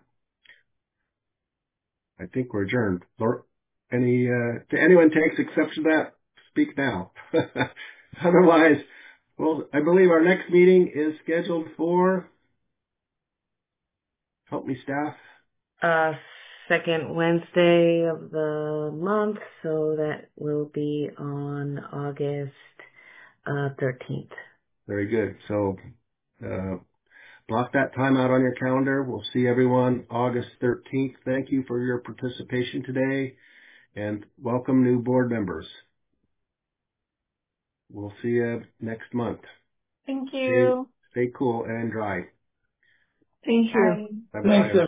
I think we're adjourned. Laura, any, uh, to anyone takes exception to that, speak now. Otherwise, well, I believe our next meeting is scheduled for, help me staff. Uh, second Wednesday of the month, so that will be on August uh, thirteenth. Very good. So, uh, block that time out on your calendar. We'll see everyone August thirteenth. Thank you for your participation today, and welcome new board members. We'll see you next month. Thank you. Stay, stay cool and dry. Thank you. Bye-bye.